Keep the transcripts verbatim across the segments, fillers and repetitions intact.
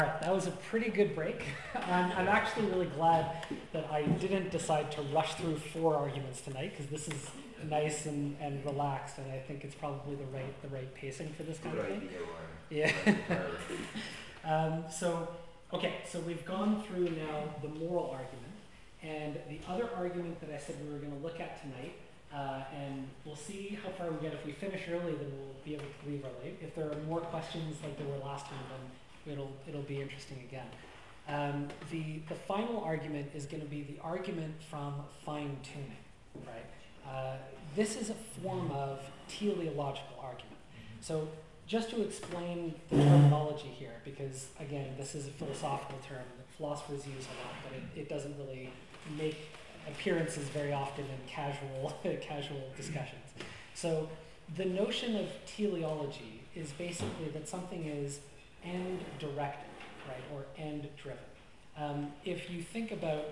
All right, that was a pretty good break. I'm, I'm actually really glad that I didn't decide to rush through four arguments tonight, because this is nice and, and relaxed, and I think it's probably the right the right pacing for this kind Good of thing. idea, Ryan. Yeah. um, so, okay, so we've gone through now the moral argument, and the other argument that I said we were going to look at tonight, uh, and we'll see how far we get. If we finish early, then we'll be able to leave early. If there are more questions like there were last time, then it'll it'll be interesting again. Um, the the final argument is going to be the argument from fine tuning, right? Uh, this is a form of teleological argument. So just to explain the terminology here, because again, this is a philosophical term that philosophers use a lot, but it, it doesn't really make appearances very often in casual casual discussions. So the notion of teleology is basically that something is end directed, right, or end driven. Um, if you think about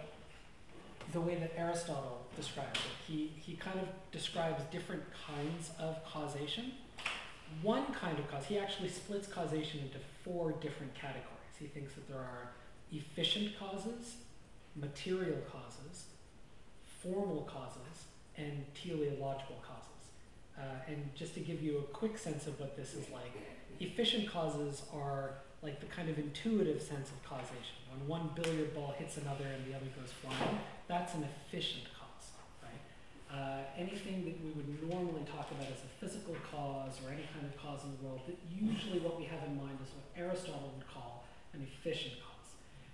the way that Aristotle describes it, he, he kind of describes different kinds of causation. One kind of cause, he actually splits causation into four different categories. He thinks that there are efficient causes, material causes, formal causes, and teleological causes. Uh, and just to give you a quick sense of what this is like, efficient causes are like the kind of intuitive sense of causation. When one billiard ball hits another and the other goes flying, that's an efficient cause, right? Uh, anything that we would normally talk about as a physical cause or any kind of cause in the world, that usually what we have in mind is what Aristotle would call an efficient cause.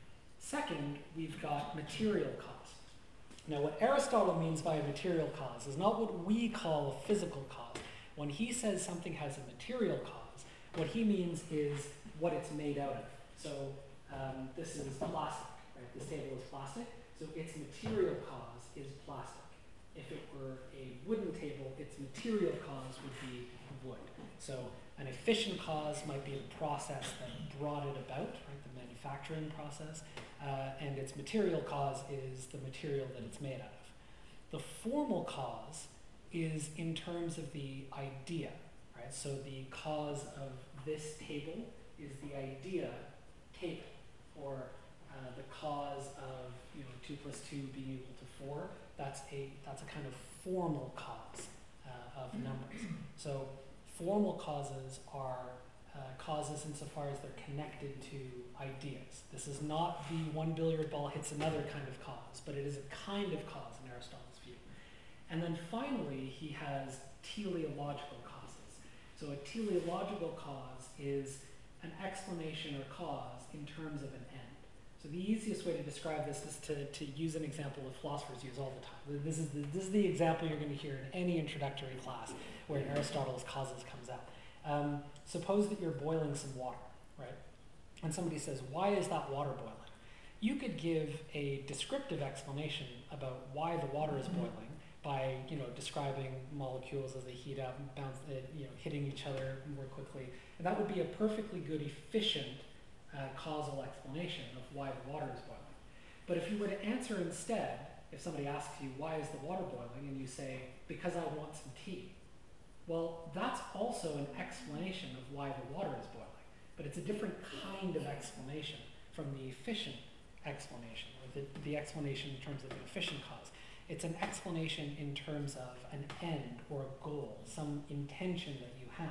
Second, we've got material cause. Now, what Aristotle means by a material cause is not what we call a physical cause. When he says something has a material cause, what he means is what it's made out of. So um, this is plastic, right? This table is plastic, so its material cause is plastic. If it were a wooden table, its material cause would be wood. So an efficient cause might be the process that brought it about, right? The manufacturing process, uh, and its material cause is the material that it's made out of. The formal cause is in terms of the idea, right? So the cause of this table is the idea table, or uh, the cause of you know two plus two being equal to four. That's a that's a kind of formal cause uh, of numbers. So formal causes are uh, causes insofar as they're connected to ideas. This is not the one billiard ball hits another kind of cause, but it is a kind of cause in Aristotle's view. And then finally, he has teleological causes. So a teleological cause is an explanation or cause in terms of an end. So the easiest way to describe this is to, to use an example that philosophers use all the time. This is the, this is the example you're going to hear in any introductory class where Aristotle's causes comes out. Um, suppose that you're boiling some water, right? And somebody says, why is that water boiling? You could give a descriptive explanation about why the water is boiling by you know, describing molecules as they heat up, bounce, uh, you know, hitting each other more quickly. And that would be a perfectly good, efficient uh, causal explanation of why the water is boiling. But if you were to answer instead, if somebody asks you, why is the water boiling? And you say, because I want some tea. Well, that's also an explanation of why the water is boiling. But it's a different kind of explanation from the efficient explanation, or the, the explanation in terms of an efficient cause. It's an explanation in terms of an end or a goal, some intention that you have.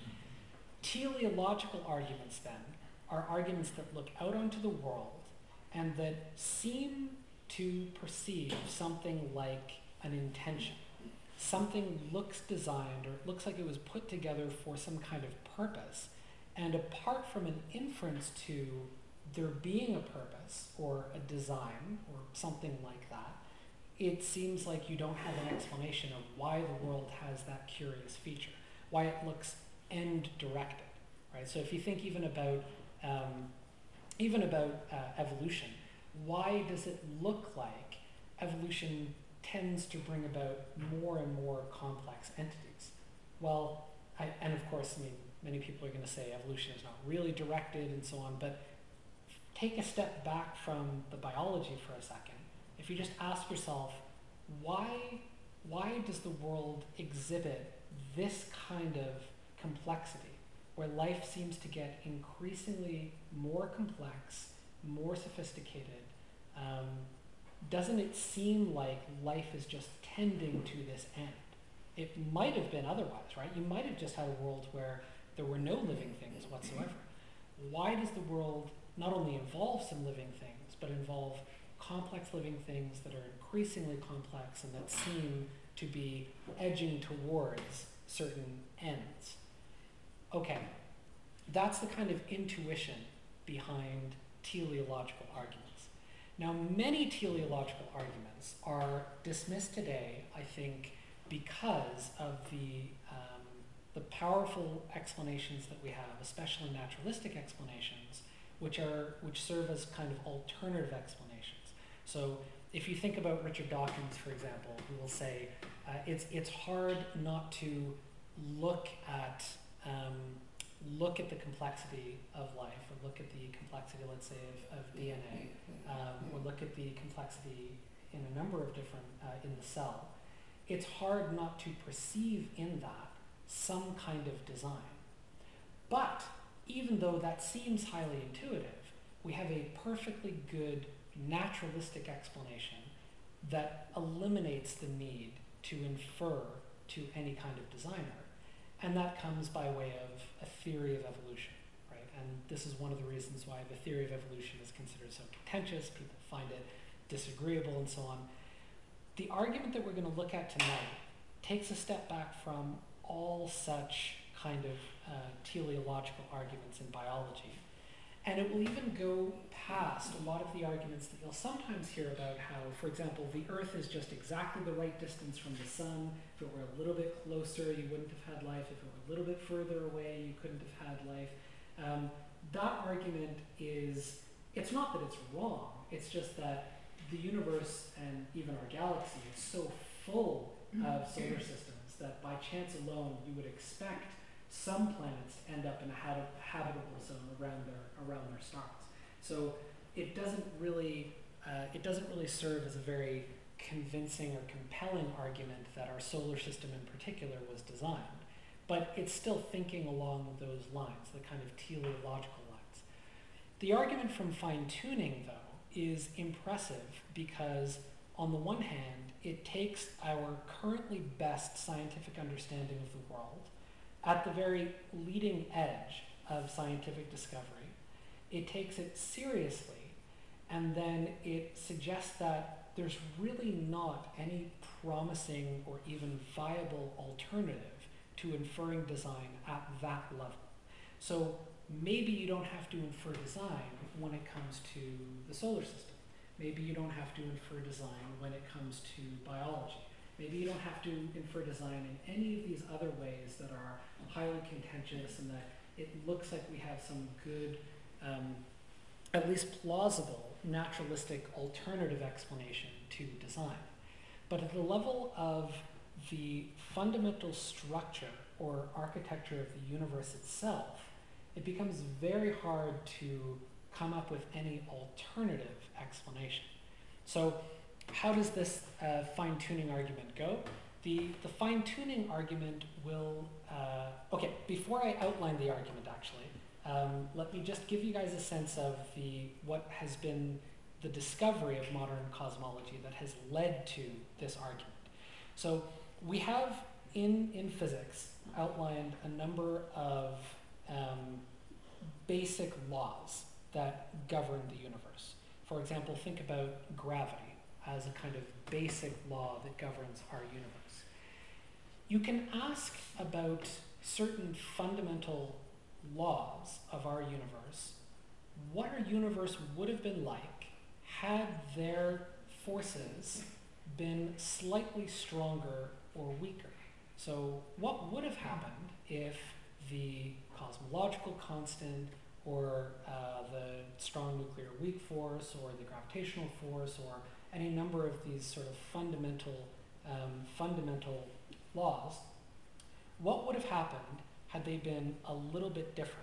Teleological arguments, then, are arguments that look out onto the world and that seem to perceive something like an intention. Something looks designed, or it looks like it was put together for some kind of purpose, and apart from an inference to there being a purpose or a design or something like that, it seems like you don't have an explanation of why the world has that curious feature, why it looks end-directed, right? So if you think even about um, even about uh, evolution, why does it look like evolution tends to bring about more and more complex entities? Well, I, and of course, I mean, many people are going to say evolution is not really directed and so on, but take a step back from the biology for a second. If you just ask yourself, why, why does the world exhibit this kind of complexity? where life seems to get increasingly more complex, more sophisticated, um, doesn't it seem like life is just tending to this end? It might have been otherwise, right? You might have just had a world where there were no living things whatsoever. Why does the world not only involve some living things, but involve complex living things that are increasingly complex and that seem to be edging towards certain ends? Okay, that's the kind of intuition behind teleological arguments. Now, many teleological arguments are dismissed today, I think, because of the, um, the powerful explanations that we have, especially naturalistic explanations, which, are, which serve as kind of alternative explanations. So if you think about Richard Dawkins, for example, who will say, uh, it's, it's hard not to look at um, look at the complexity of life, or look at the complexity, let's say, of, of D N A, um, or look at the complexity in a number of different, uh, in the cell. It's hard not to perceive in that some kind of design. But even though that seems highly intuitive, we have a perfectly good naturalistic explanation that eliminates the need to infer to any kind of designer. And that comes by way of a theory of evolution, right? And this is one of the reasons why the theory of evolution is considered so contentious. People find it disagreeable and so on. The argument that we're going to look at tonight takes a step back from all such kind of uh, teleological arguments in biology. And it will even go past a lot of the arguments that you'll sometimes hear about how, for example, the Earth is just exactly the right distance from the sun. If it were a little bit closer, you wouldn't have had life. If it were a little bit further away, you couldn't have had life. Um, that argument is, it's not that it's wrong, it's just that the universe and even our galaxy is so full of solar systems that by chance alone you would expect some planets to end up in a habit habitable zone around their around their stars. So it doesn't really uh, it doesn't really serve as a very convincing or compelling argument that our solar system in particular was designed, but it's still thinking along those lines, the kind of teleological lines. The argument from fine-tuning, though, is impressive because on the one hand, it takes our currently best scientific understanding of the world at the very leading edge of scientific discovery. It takes it seriously, and then it suggests that there's really not any promising or even viable alternative to inferring design at that level. So maybe you don't have to infer design when it comes to the solar system. Maybe you don't have to infer design when it comes to biology. Maybe you don't have to infer design in any of these other ways that are highly contentious and that it looks like we have some good, um, at least plausible, naturalistic alternative explanation to design. But at the level of the fundamental structure or architecture of the universe itself, it becomes very hard to come up with any alternative explanation. So how does this uh, fine-tuning argument go? The, the fine-tuning argument will, uh, okay, before I outline the argument actually, um, let me just give you guys a sense of the, what has been the discovery of modern cosmology that has led to this argument. So we have in, in physics outlined a number of um, basic laws that govern the universe. For example, think about gravity as a kind of basic law that governs our universe. You can ask about certain fundamental laws of our universe, what our universe would have been like had their forces been slightly stronger or weaker. So what would have happened if the cosmological constant or uh, the strong nuclear weak force or the gravitational force or any number of these sort of fundamental, um, fundamental laws, what would have happened had they been a little bit different?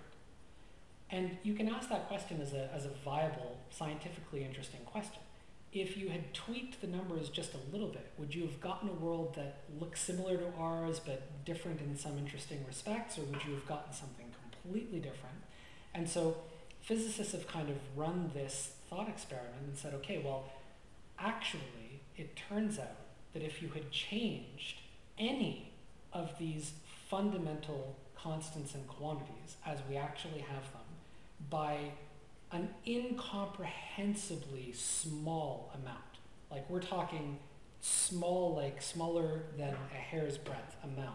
And you can ask that question as a, as a viable, scientifically interesting question. If you had tweaked the numbers just a little bit, would you have gotten a world that looks similar to ours but different in some interesting respects, or would you have gotten something completely different. And so physicists have kind of run this thought experiment and said, okay, well, actually, it turns out that if you had changed any of these fundamental constants and quantities as we actually have them by an incomprehensibly small amount, like we're talking small, like smaller than a hair's breadth amount,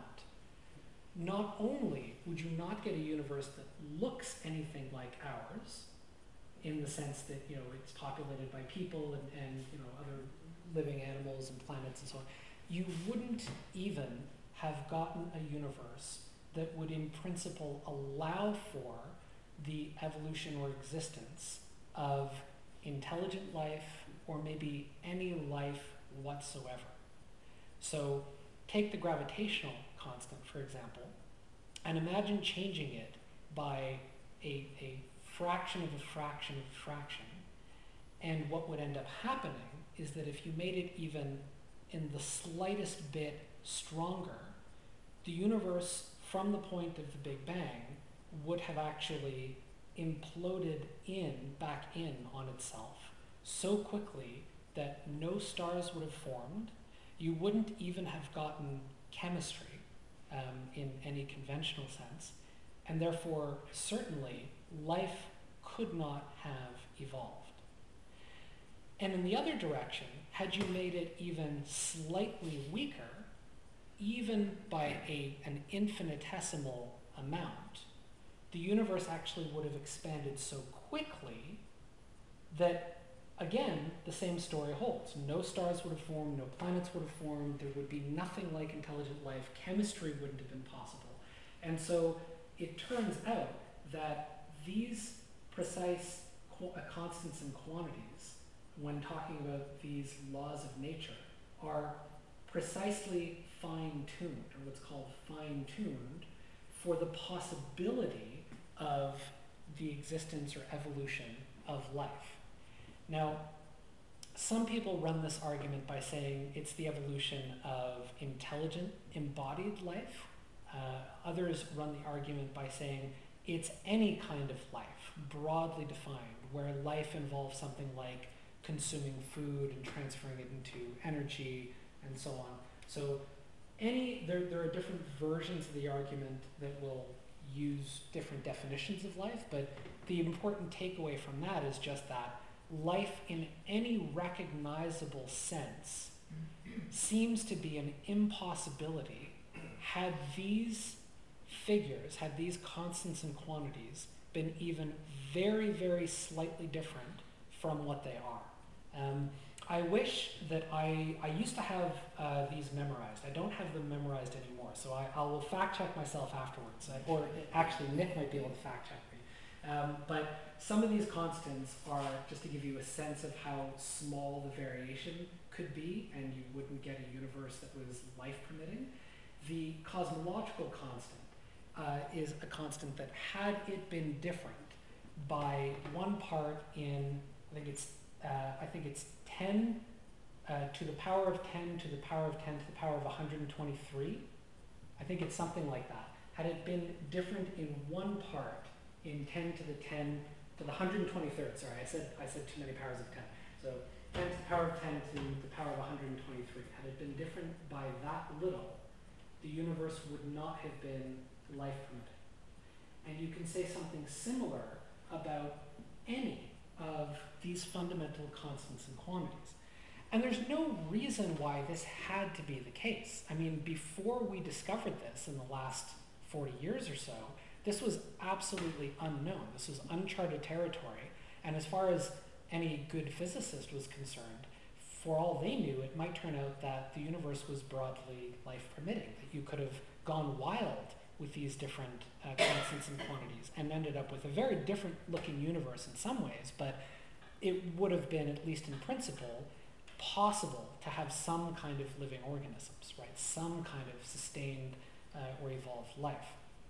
not only would you not get a universe that looks anything like ours, in the sense that, you know, it's populated by people and, and you know, other living animals and planets and so on, you wouldn't even have gotten a universe that would in principle allow for the evolution or existence of intelligent life or maybe any life whatsoever. So take the gravitational constant, for example, and imagine changing it by a, a fraction of a fraction of a fraction. And what would end up happening is that if you made it even in the slightest bit stronger, the universe from the point of the Big Bang would have actually imploded in, back in on itself so quickly that no stars would have formed. You wouldn't even have gotten chemistry um, in any conventional sense, and therefore certainly life could not have evolved. And in the other direction, had you made it even slightly weaker, even by a, an infinitesimal amount, the universe actually would have expanded so quickly that, again, the same story holds. No stars would have formed, no planets would have formed, there would be nothing like intelligent life, chemistry wouldn't have been possible. And so it turns out that these precise qu- uh, constants and quantities, when talking about these laws of nature, are precisely fine-tuned, or what's called fine-tuned, for the possibility of the existence or evolution of life. Now, some people run this argument by saying it's the evolution of intelligent, embodied life. Uh, others run the argument by saying it's any kind of life, broadly defined, where life involves something like consuming food and transferring it into energy and so on. So any there, there are different versions of the argument that will use different definitions of life, but the important takeaway from that is just that life in any recognizable sense seems to be an impossibility had these figures, had these constants and quantities been even very, very slightly different from what they are. Um, I wish that I, I used to have uh, these memorized. I don't have them memorized anymore, so I, I will fact check myself afterwards. I, or actually, Nick might be able to fact check me. Um, but some of these constants are, just to give you a sense of how small the variation could be, and you wouldn't get a universe that was life permitting. The cosmological constant uh, is a constant that, had it been different by one part in, I think it's, uh, I think it's ten uh, to the power of ten to the power of ten to the power of one hundred twenty-three. I think it's something like that. Had it been different in one part, in ten to the ten to the one hundred twenty-third, sorry, I said I said too many powers of ten. So ten to the power of ten to the power of one hundred twenty-three. Had it been different by that little, the universe would not have been life permitting. And you can say something similar about any of these fundamental constants and quantities. And there's no reason why this had to be the case. I mean, before we discovered this in the last forty years or so, this was absolutely unknown. This was uncharted territory. And as far as any good physicist was concerned, for all they knew, it might turn out that the universe was broadly life permitting, that you could have gone wild with these different uh, constants and quantities and ended up with a very different looking universe in some ways, but it would have been, at least in principle, possible to have some kind of living organisms, right? Some kind of sustained uh, or evolved life.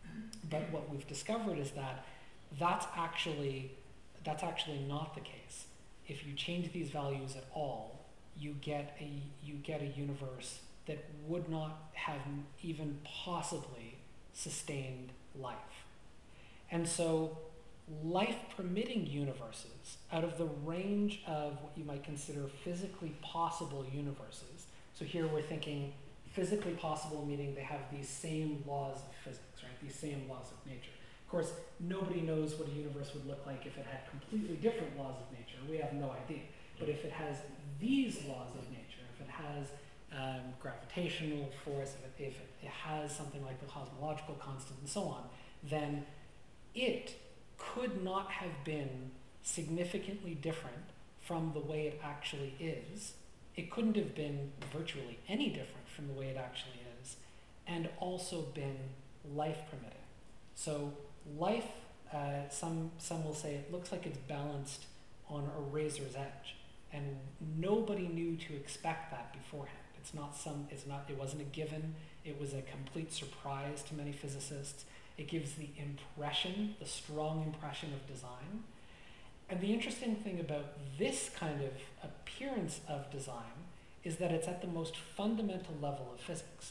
But what we've discovered is that that's actually, that's actually not the case. If you change these values at all, you get a, you get a universe that would not have even possibly sustained life. And so life-permitting universes, out of the range of what you might consider physically possible universes, so here we're thinking physically possible meaning they have these same laws of physics, right? These same laws of nature. Of course, nobody knows what a universe would look like if it had completely different laws of nature. We have no idea. But if it has these laws of nature, if it has um, gravitational force, if, it, if it has something like the cosmological constant and so on, then it could not have been significantly different from the way it actually is. It couldn't have been virtually any different from the way it actually is, and also been life permitting. So life, uh, some, some will say it looks like it's balanced on a razor's edge, and nobody knew to expect that beforehand. It's not some, it's not, it wasn't a given, it was a complete surprise to many physicists. It gives the impression, the strong impression of design. And the interesting thing about this kind of appearance of design is that it's at the most fundamental level of physics.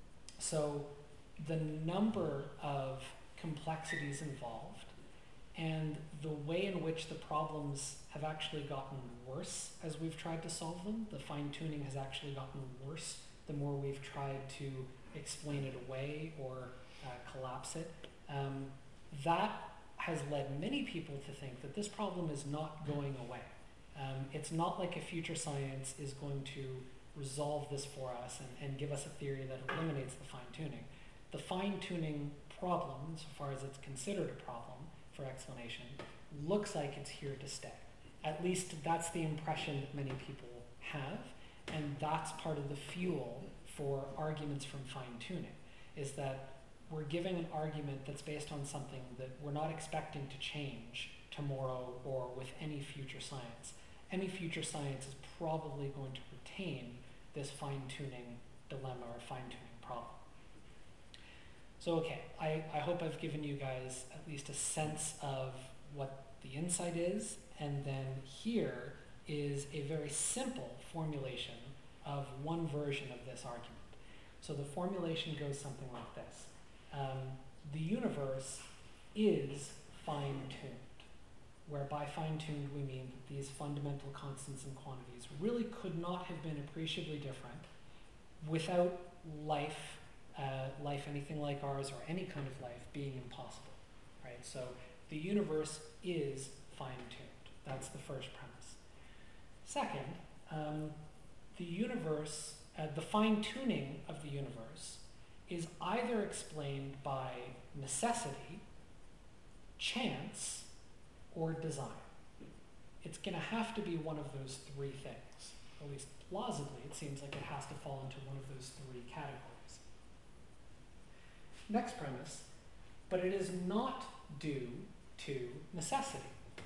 So the number of complexities involved and the way in which the problems have actually gotten worse as we've tried to solve them, the fine-tuning has actually gotten worse the more we've tried to explain it away or uh, collapse it. Um, that has led many people to think that this problem is not going away. Um, it's not like a future science is going to resolve this for us and, and give us a theory that eliminates the fine-tuning. The fine-tuning problem, so far as it's considered a problem for explanation, looks like it's here to stay. At least that's the impression that many people have, and that's part of the fuel for arguments from fine-tuning, is that we're giving an argument that's based on something that we're not expecting to change tomorrow or with any future science. Any future science is probably going to retain this fine-tuning dilemma or fine-tuning problem. So okay, I, I hope I've given you guys at least a sense of what the insight is, and then here is a very simple formulation of one version of this argument. So the formulation goes something like this. Um, the universe is fine-tuned, where by fine-tuned we mean that these fundamental constants and quantities really could not have been appreciably different without life, uh, life anything like ours or any kind of life being impossible, right? So the universe is fine-tuned. That's the first premise. Second, um, the universe, uh, the fine-tuning of the universe is either explained by necessity, chance, or design. It's going to have to be one of those three things. At least plausibly, it seems like it has to fall into one of those three categories. Next premise, but it is not due to necessity.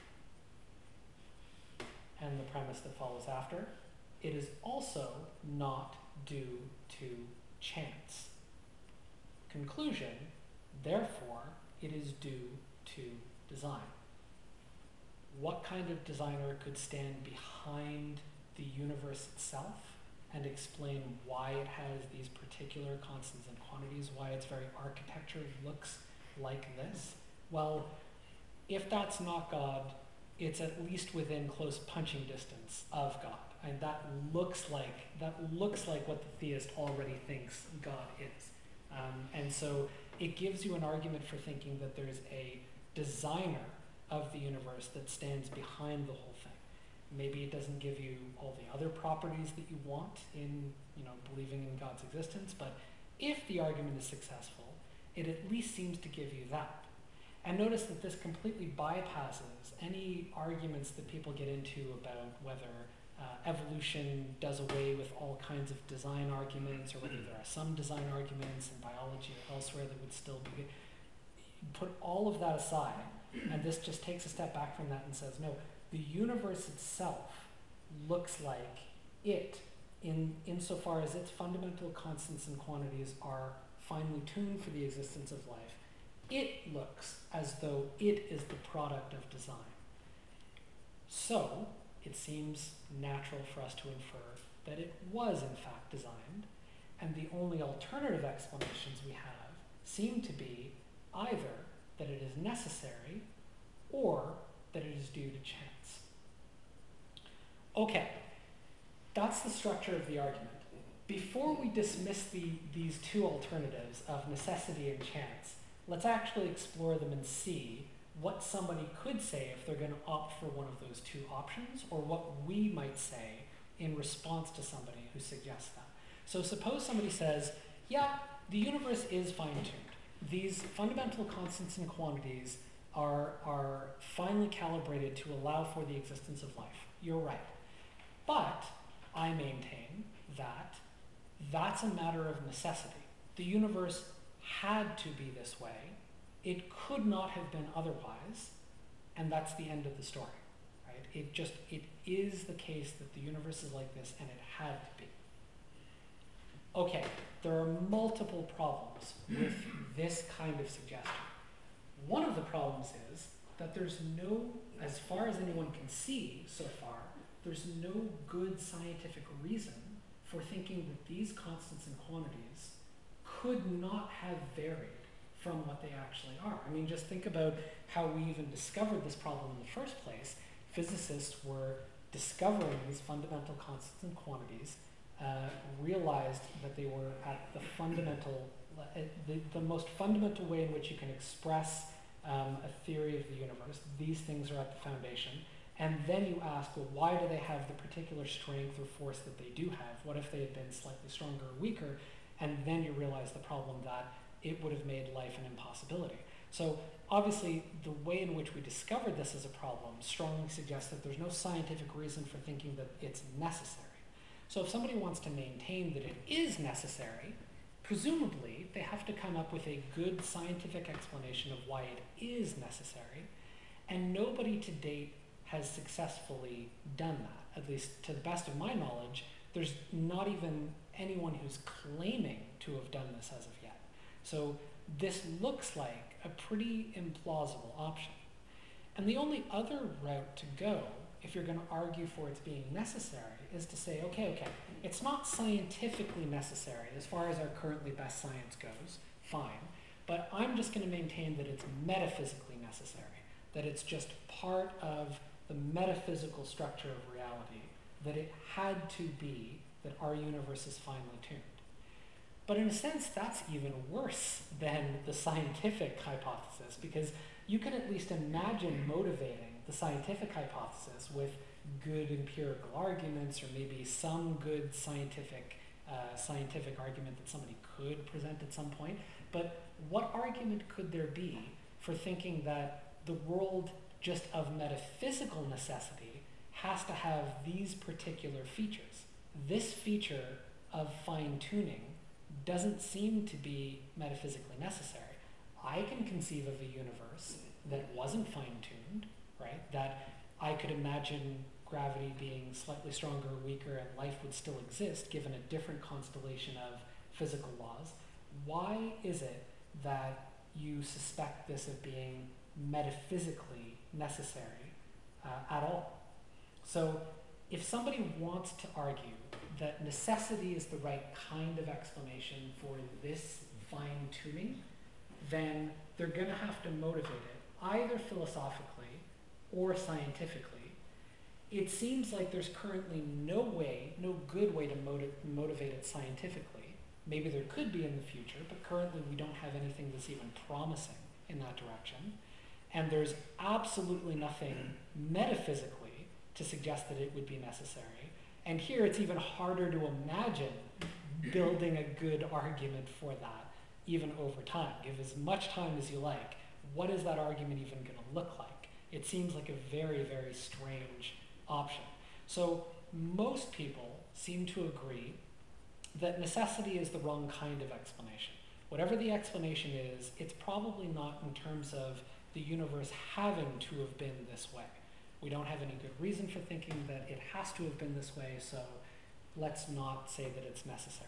And the premise that follows after, it is also not due to chance. Conclusion, therefore, it is due to design. What kind of designer could stand behind the universe itself and explain why it has these particular constants and quantities, why its very architecture looks like this? Well, if that's not God, it's at least within close punching distance of God. And that looks like, that looks like what the theist already thinks God is. Um, and so it gives you an argument for thinking that there's a designer of the universe that stands behind the whole thing. Maybe it doesn't give you all the other properties that you want in, you know, believing in God's existence, but if the argument is successful, it at least seems to give you that. And notice that this completely bypasses any arguments that people get into about whether Uh, evolution does away with all kinds of design arguments, or whether there are some design arguments in biology or elsewhere that would still be. Put all of that aside, and this just takes a step back from that and says, no, the universe itself looks like it, in insofar as its fundamental constants and quantities are finely tuned for the existence of life. It looks as though it is the product of design. So, it seems natural for us to infer that it was in fact designed, and the only alternative explanations we have seem to be either that it is necessary, or that it is due to chance. Okay, that's the structure of the argument. Before we dismiss the, these two alternatives of necessity and chance, let's actually explore them and see what somebody could say if they're going to opt for one of those two options, or what we might say in response to somebody who suggests that. So suppose somebody says, yeah, the universe is fine-tuned. These fundamental constants and quantities are, are finely calibrated to allow for the existence of life. You're right. But I maintain that that's a matter of necessity. The universe had to be this way. It could not have been otherwise, and that's the end of the story, right? It just, it is the case that the universe is like this, and it had to be. Okay, there are multiple problems with this kind of suggestion. One of the problems is that there's no, as far as anyone can see so far, there's no good scientific reason for thinking that these constants and quantities could not have varied from what they actually are. I mean, just think about how we even discovered this problem in the first place. Physicists were discovering these fundamental constants and quantities, uh, realized that they were at the fundamental, uh, the, the most fundamental way in which you can express um, a theory of the universe. These things are at the foundation. And then you ask, well, why do they have the particular strength or force that they do have? What if they had been slightly stronger or weaker? And then you realize the problem that it would have made life an impossibility. So obviously, the way in which we discovered this as a problem strongly suggests that there's no scientific reason for thinking that it's necessary. So if somebody wants to maintain that it is necessary, presumably they have to come up with a good scientific explanation of why it is necessary, and nobody to date has successfully done that. At least to the best of my knowledge, there's not even anyone who's claiming to have done this as of yet. So this looks like a pretty implausible option. And the only other route to go, if you're going to argue for its being necessary, is to say, okay, okay, it's not scientifically necessary as far as our currently best science goes, fine, but I'm just going to maintain that it's metaphysically necessary, that it's just part of the metaphysical structure of reality, that it had to be that our universe is finely tuned. But in a sense, that's even worse than the scientific hypothesis, because you can at least imagine motivating the scientific hypothesis with good empirical arguments, or maybe some good scientific uh, scientific argument that somebody could present at some point. But what argument could there be for thinking that the world just of metaphysical necessity has to have these particular features? This feature of fine-tuning doesn't seem to be metaphysically necessary. I can conceive of a universe that wasn't fine-tuned, right? That I could imagine gravity being slightly stronger or weaker and life would still exist given a different constellation of physical laws. Why is it that you suspect this of being metaphysically necessary uh, at all? So if somebody wants to argue that necessity is the right kind of explanation for this fine-tuning, then they're going to have to motivate it either philosophically or scientifically. It seems like there's currently no way, no good way to motiv motivate it scientifically. Maybe there could be in the future, but currently we don't have anything that's even promising in that direction. And there's absolutely nothing metaphysically to suggest that it would be necessary. And here it's even harder to imagine building a good argument for that, even over time. Give as much time as you like. What is that argument even going to look like? It seems like a very, very strange option. So most people seem to agree that necessity is the wrong kind of explanation. Whatever the explanation is, it's probably not in terms of the universe having to have been this way. We don't have any good reason for thinking that it has to have been this way, so let's not say that it's necessary.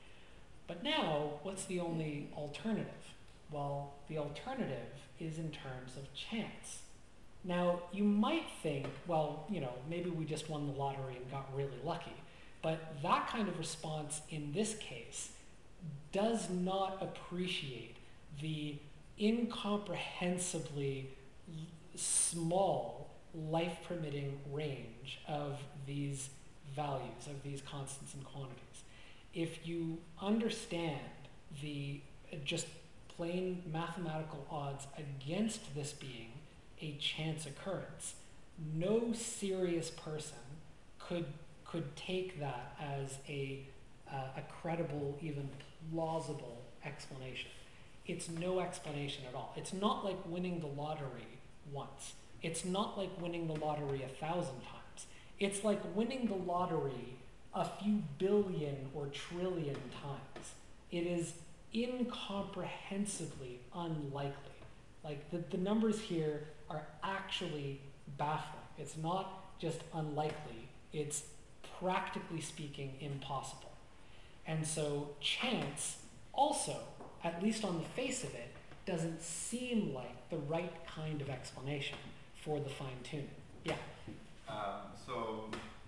But now, what's the only alternative? Well, the alternative is in terms of chance. Now, you might think, well, you know, maybe we just won the lottery and got really lucky. But that kind of response in this case does not appreciate the incomprehensibly small life-permitting range of these values, of these constants and quantities. If you understand the uh, just plain mathematical odds against this being a chance occurrence, no serious person could could take that as a uh, a credible, even plausible explanation. It's no explanation at all. It's not like winning the lottery once. It's not like winning the lottery a thousand times. It's like winning the lottery a few billion or trillion times. It is incomprehensibly unlikely. Like the, the numbers here are actually baffling. It's not just unlikely, it's practically speaking impossible. And so chance also, at least on the face of it, doesn't seem like the right kind of explanation for the fine-tuning. Yeah? Um, so,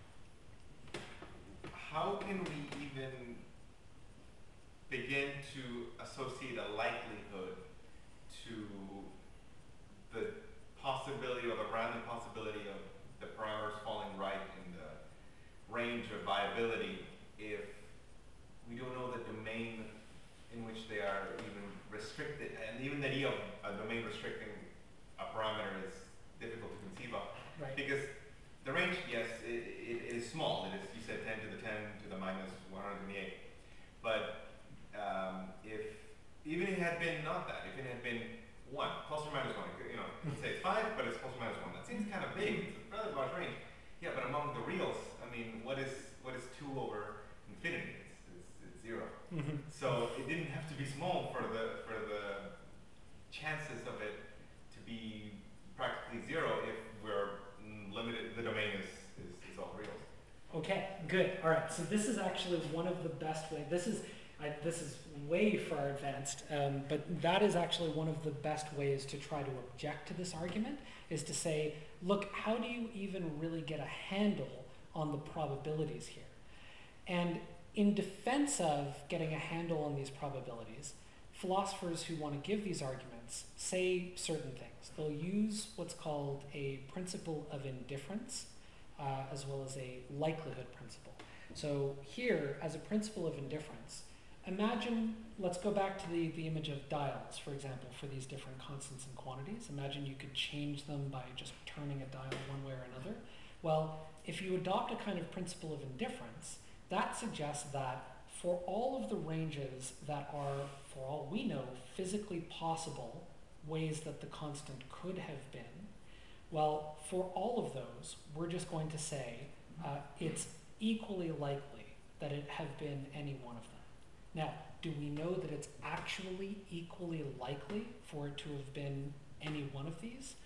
how can we even begin to associate a likelihood to the possibility or the random possibility of the parameters falling right in the range of viability if we don't know the domain in which they are even restricted, and even the idea of a domain restricting a parameter is difficult to conceive of. Right. Because the range, yes, it, it, it is small. It is, you said ten to the ten to the minus one hundred twenty-eight. But um, if, even if it had been not that, if it had been one, plus or minus one, you know, let's say it's five, but it's plus or minus one. That seems kind of big. It's a rather large range. Yeah, but among the reals, I mean, what is what is two over infinity? It's, it's, it's zero. Mm-hmm. So it didn't have to be small for the for the chances of it to be practically zero if we're limited. The domain is is, is all reals. Okay, good. All right. So this is actually one of the best ways. This is I, this is way far advanced, um, but that is actually one of the best ways to try to object to this argument, is to say, look, how do you even really get a handle on the probabilities here? And in defense of getting a handle on these probabilities, philosophers who want to give these arguments say certain things. They'll use what's called a principle of indifference, uh, as well as a likelihood principle. So here, as a principle of indifference, imagine, let's go back to the, the image of dials, for example, for these different constants and quantities. Imagine you could change them by just turning a dial one way or another. Well, if you adopt a kind of principle of indifference, that suggests that for all of the ranges that are, for all we know, physically possible ways that the constant could have been, well, for all of those, we're just going to say uh, it's equally likely that it have been any one of them. Now, do we know that it's actually equally likely for it to have been any one of these?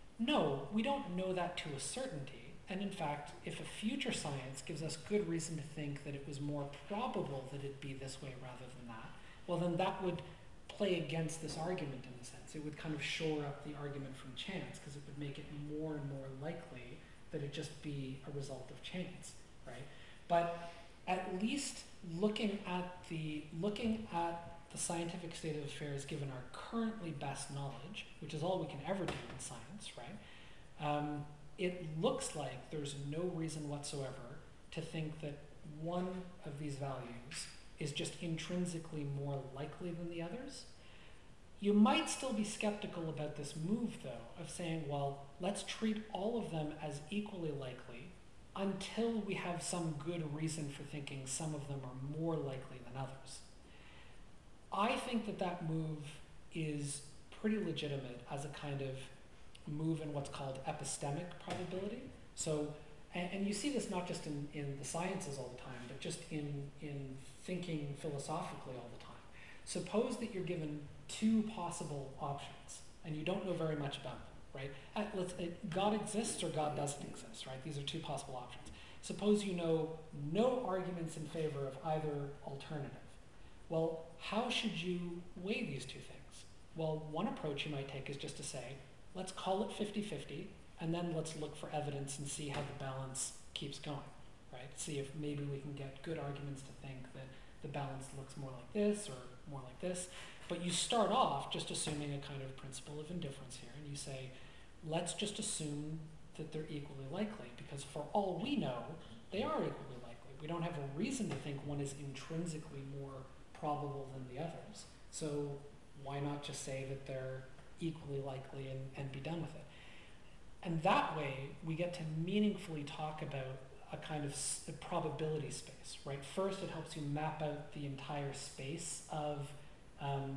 No, we don't know that to a certainty. And in fact, if a future science gives us good reason to think that it was more probable that it'd be this way rather than that, well then that would play against this argument in a sense. It would kind of shore up the argument from chance, because it would make it more and more likely that it just be a result of chance, right? But at least looking at the looking at the scientific state of affairs given our currently best knowledge, which is all we can ever do in science, right? Um, it looks like there's no reason whatsoever to think that one of these values is just intrinsically more likely than the others. You might still be skeptical about this move, though, of saying, well, let's treat all of them as equally likely until we have some good reason for thinking some of them are more likely than others. I think that that move is pretty legitimate as a kind of move in what's called epistemic probability. So, and, and you see this not just in, in the sciences all the time, but just in, in thinking philosophically all the time. Suppose that you're given two possible options, and you don't know very much about them, right? Uh, let's, uh, God exists or God doesn't exist, right? These are two possible options. Suppose you know no arguments in favor of either alternative. Well, how should you weigh these two things? Well, one approach you might take is just to say, let's call it fifty fifty, and then let's look for evidence and see how the balance keeps going, right? See if maybe we can get good arguments to think that the balance looks more like this or more like this. But you start off just assuming a kind of principle of indifference here, and you say, let's just assume that they're equally likely, because for all we know, they are equally likely. We don't have a reason to think one is intrinsically more probable than the others. So why not just say that they're equally likely and, and be done with it? And that way, we get to meaningfully talk about a kind of s- a probability space, right? First, it helps you map out the entire space of um,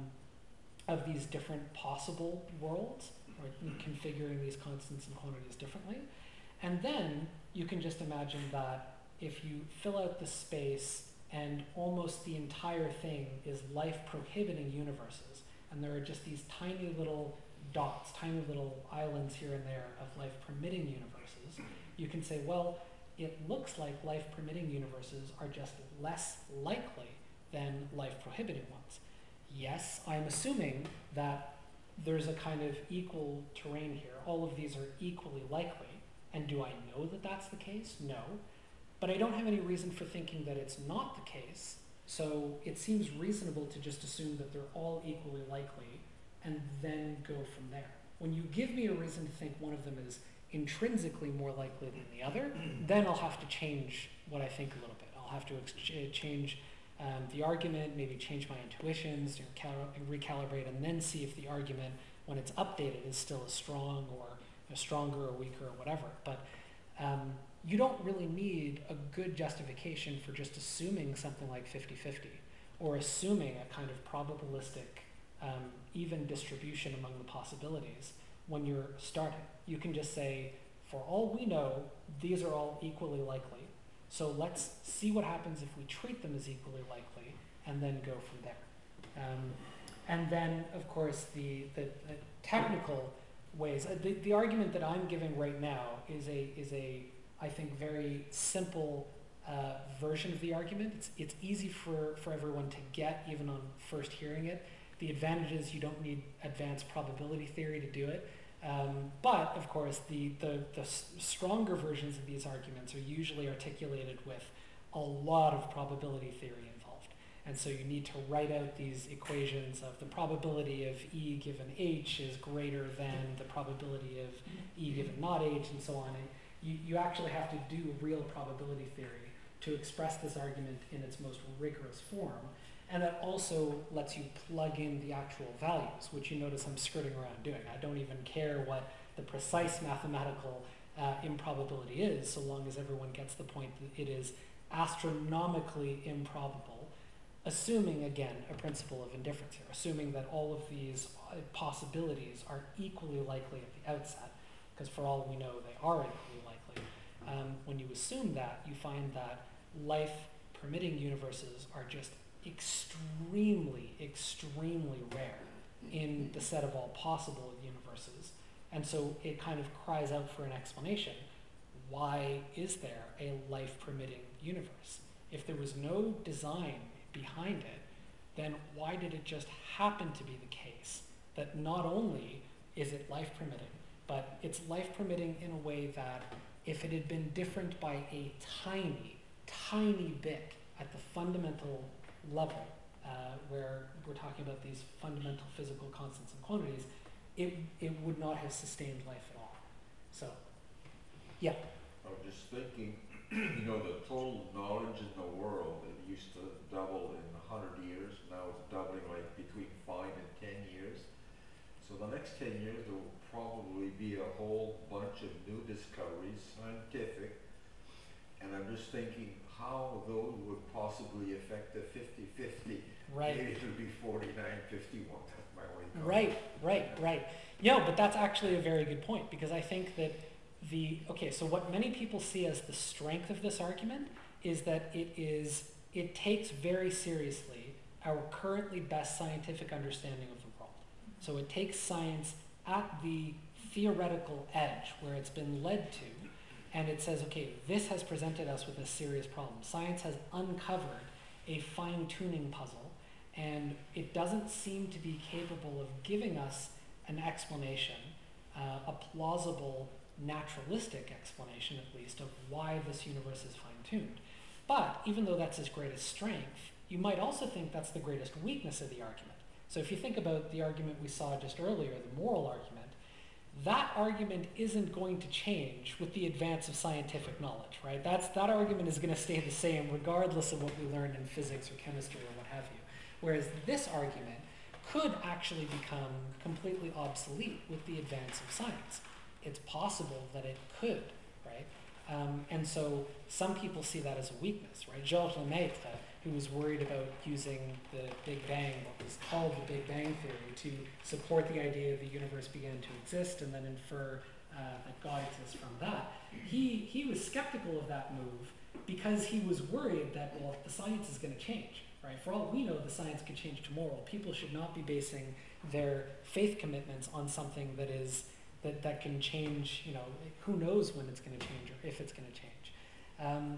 of these different possible worlds, right? And configuring these constants and quantities differently. And then you can just imagine that if you fill out the space and almost the entire thing is life-prohibiting universes, and there are just these tiny little dots, tiny little islands here and there of life-permitting universes, you can say, well, it looks like life-permitting universes are just less likely than life-prohibiting ones. Yes, I'm assuming that there's a kind of equal terrain here. All of these are equally likely. And do I know that that's the case? No. But I don't have any reason for thinking that it's not the case. So it seems reasonable to just assume that they're all equally likely and then go from there. When you give me a reason to think one of them is intrinsically more likely than the other, then I'll have to change what I think a little bit. I'll have to ex- change um, the argument, maybe change my intuitions, you know, cal- recalibrate, and then see if the argument, when it's updated, is still as strong or you know, stronger or weaker or whatever. But um, you don't really need a good justification for just assuming something like fifty fifty or assuming a kind of probabilistic um, even distribution among the possibilities when you're starting. You can just say, for all we know, these are all equally likely. So let's see what happens if we treat them as equally likely, and then go from there. Um, and then, of course, the, the, the technical ways. Uh, the, the argument that I'm giving right now is a, is a I think, very simple uh, version of the argument. It's, it's easy for, for everyone to get, even on first hearing it. The advantage is you don't need advanced probability theory to do it. Um, but, of course, the, the, the s- stronger versions of these arguments are usually articulated with a lot of probability theory involved. And so you need to write out these equations of the probability of E given H is greater than the probability of E given not H, and so on. And you, you actually have to do real probability theory to express this argument in its most rigorous form. And that also lets you plug in the actual values, which you notice I'm skirting around doing. I don't even care what the precise mathematical uh, improbability is, so long as everyone gets the point that it is astronomically improbable, assuming, again, a principle of indifference here, assuming that all of these possibilities are equally likely at the outset, because for all we know, they are equally likely. Um, when you assume that, you find that life-permitting universes are just extremely, extremely rare in the set of all possible universes. And so it kind of cries out for an explanation. Why is there a life-permitting universe? If there was no design behind it, then why did it just happen to be the case that not only is it life-permitting, but it's life-permitting in a way that if it had been different by a tiny, tiny bit at the fundamental level, uh, where we're talking about these fundamental physical constants and quantities, it, it would not have sustained life at all. So, yeah. I'm just thinking, you know, the total knowledge in the world, it used to double in a hundred years, now it's doubling like between five and ten years. So the next ten years there will probably be a whole bunch of new discoveries, scientific, and I'm just thinking how those would possibly affect the fifty fifty. Right. Maybe it would be forty-nine fifty-one, that's my only comment. Right, right, right. No, but that's actually a very good point, because I think that the, okay, so what many people see as the strength of this argument is that it is, it takes very seriously our currently best scientific understanding of the world. So it takes science at the theoretical edge where it's been led to, and it says, okay, this has presented us with a serious problem. Science has uncovered a fine-tuning puzzle, and it doesn't seem to be capable of giving us an explanation, uh, a plausible, naturalistic explanation at least, of why this universe is fine-tuned. But even though that's its greatest strength, you might also think that's the greatest weakness of the argument. So if you think about the argument we saw just earlier, the moral argument, that argument isn't going to change with the advance of scientific knowledge, right? That's, that argument is going to stay the same regardless of what we learn in physics or chemistry or what have you. Whereas this argument could actually become completely obsolete with the advance of science. It's possible that it could, right? Um, and so some people see that as a weakness, right? Georges Lemaitre, who was worried about using the Big Bang, what was called the Big Bang Theory, to support the idea the universe began to exist and then infer uh, that God exists from that. He, he was skeptical of that move because he was worried that, well, the science is going to change, right? For all we know, the science could change tomorrow. People should not be basing their faith commitments on something that is that, that can change, you know, who knows when it's going to change or if it's going to change. Um,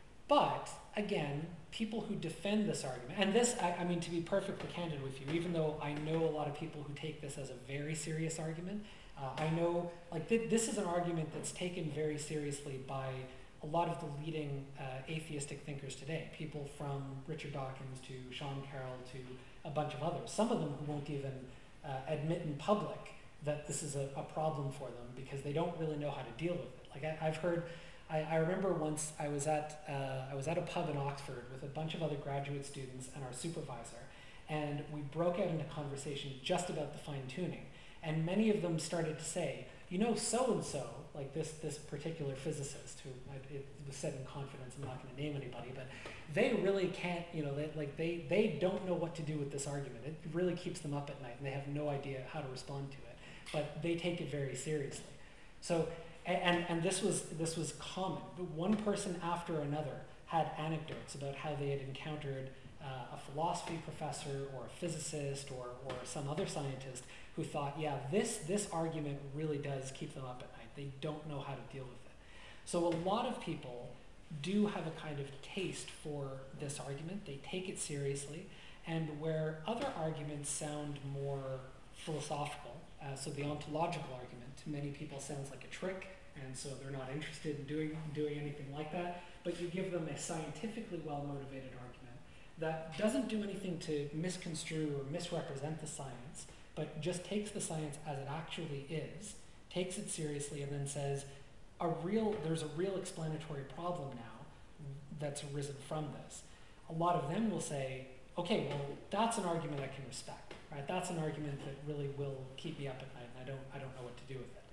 but again, people who defend this argument, and this, I, I mean, to be perfectly candid with you, even though I know a lot of people who take this as a very serious argument, uh, I know, like, th this is an argument that's taken very seriously by a lot of the leading uh, atheistic thinkers today, people from Richard Dawkins to Sean Carroll to a bunch of others, some of them who won't even uh, admit in public that this is a, a problem for them because they don't really know how to deal with it. Like I, I've heard, I, I remember once I was at uh, I was at a pub in Oxford with a bunch of other graduate students and our supervisor, and we broke out into conversation just about the fine tuning. And many of them started to say, you know, so and so, like this this particular physicist who I, it was said in confidence. I'm not going to name anybody, but they really can't, you know, they, like they they don't know what to do with this argument. It really keeps them up at night, and they have no idea how to respond to it. But they take it very seriously. So, and, and this was this was common. One person after another had anecdotes about how they had encountered uh, a philosophy professor or a physicist or, or some other scientist who thought, yeah, this, this argument really does keep them up at night. They don't know how to deal with it. So a lot of people do have a kind of taste for this argument. They take it seriously. And where other arguments sound more philosophical, Uh, so the ontological argument to many people sounds like a trick, and so they're not interested in doing, doing anything like that, but you give them a scientifically well-motivated argument that doesn't do anything to misconstrue or misrepresent the science, but just takes the science as it actually is, takes it seriously, and then says, a real, there's a real explanatory problem now that's arisen from this. A lot of them will say, okay, well, that's an argument I can respect. Right? That's an argument that really will keep me up at night, and I don't, I don't know what to do with it.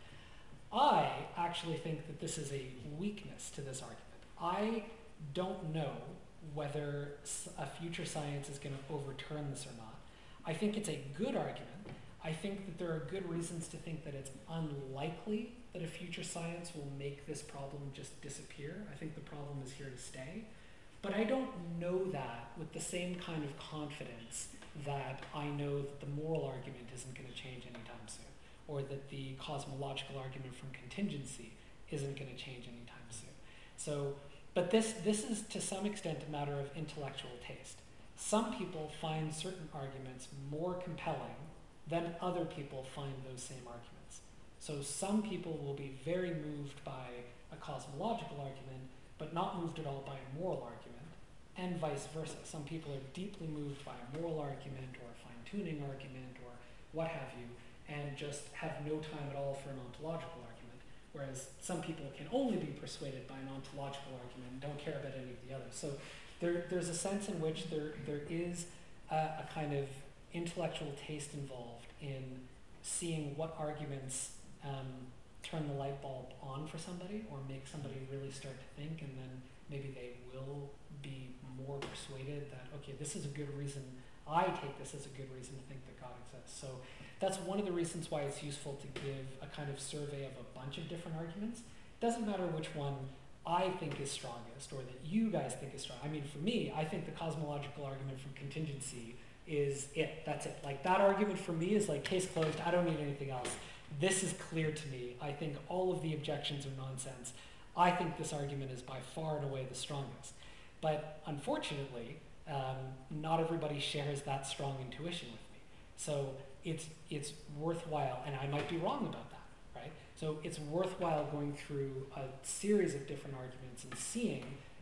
I actually think that this is a weakness to this argument. I don't know whether a future science is going to overturn this or not. I think it's a good argument. I think that there are good reasons to think that it's unlikely that a future science will make this problem just disappear. I think the problem is here to stay. But I don't know that with the same kind of confidence that I know that the moral argument isn't going to change anytime soon, or that the cosmological argument from contingency isn't going to change anytime soon. So, but this, this is to some extent a matter of intellectual taste. Some people find certain arguments more compelling than other people find those same arguments. So some people will be very moved by a cosmological argument, but not moved at all by a moral argument. And vice versa. Some people are deeply moved by a moral argument or a fine-tuning argument or what have you, and just have no time at all for an ontological argument, whereas some people can only be persuaded by an ontological argument and don't care about any of the others. So there, there's a sense in which there, there is a, a kind of intellectual taste involved in seeing what arguments um, turn the light bulb on for somebody or make somebody really start to think, and then maybe they will be more persuaded that, okay, this is a good reason, I take this as a good reason to think that God exists. So that's one of the reasons why it's useful to give a kind of survey of a bunch of different arguments. It doesn't matter which one I think is strongest or that you guys think is strong. I mean, for me, I think the cosmological argument from contingency is it, that's it. Like that argument for me is like case closed, I don't need anything else. This is clear to me. I think all of the objections are nonsense. I think this argument is by far and away the strongest. But unfortunately, um, not everybody shares that strong intuition with me. So it's, it's worthwhile, and I might be wrong about that, right? So it's worthwhile going through a series of different arguments and seeing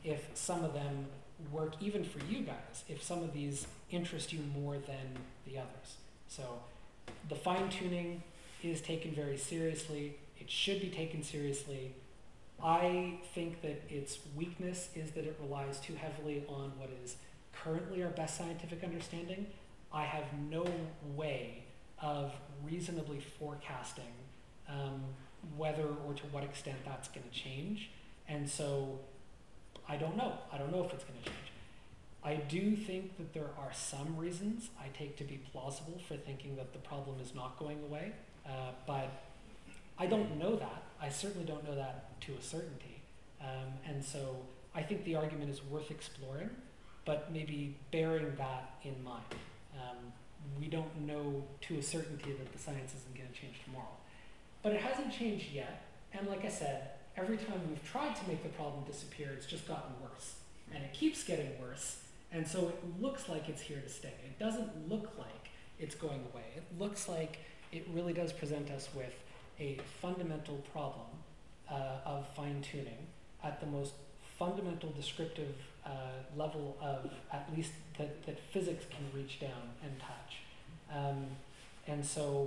if some of them work even for you guys, if some of these interest you more than the others. So the fine tuning is taken very seriously. It should be taken seriously. I think that its weakness is that it relies too heavily on what is currently our best scientific understanding. I have no way of reasonably forecasting um, whether or to what extent that's going to change. And so I don't know. I don't know if it's going to change. I do think that there are some reasons I take to be plausible for thinking that the problem is not going away, uh, but I don't know that. I certainly don't know that to a certainty. Um, and so I think the argument is worth exploring, but maybe bearing that in mind. Um, we don't know to a certainty that the science isn't going to change tomorrow. But it hasn't changed yet, and like I said, every time we've tried to make the problem disappear, it's just gotten worse. And it keeps getting worse, and so it looks like it's here to stay. It doesn't look like it's going away. It looks like it really does present us with a fundamental problem uh, of fine-tuning at the most fundamental descriptive uh, level of, at least that, that physics can reach down and touch. Um, and so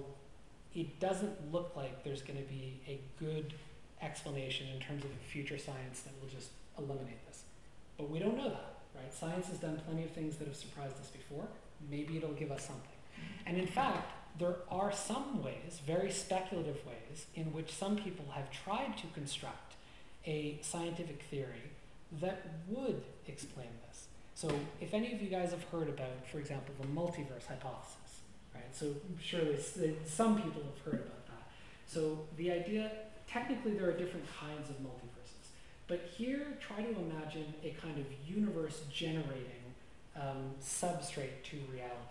it doesn't look like there's going to be a good explanation in terms of future science that will just eliminate this. But we don't know that, right? Science has done plenty of things that have surprised us before. Maybe it'll give us something. And in fact, there are some ways, very speculative ways, in which some people have tried to construct a scientific theory that would explain this. So if any of you guys have heard about, for example, the multiverse hypothesis, right? So surely some people have heard about that. So the idea, technically there are different kinds of multiverses, but here try to imagine a kind of universe generating um, substrate to reality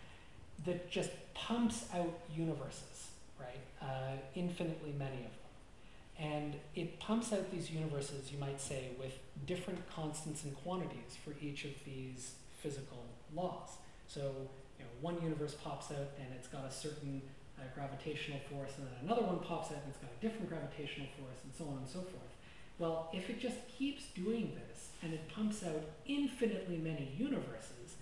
that just pumps out universes, right? Uh, infinitely many of them. And it pumps out these universes, you might say, with different constants and quantities for each of these physical laws. So, you know, one universe pops out and it's got a certain uh, gravitational force, and then another one pops out and it's got a different gravitational force, and so on and so forth. Well, if it just keeps doing this and it pumps out infinitely many universes,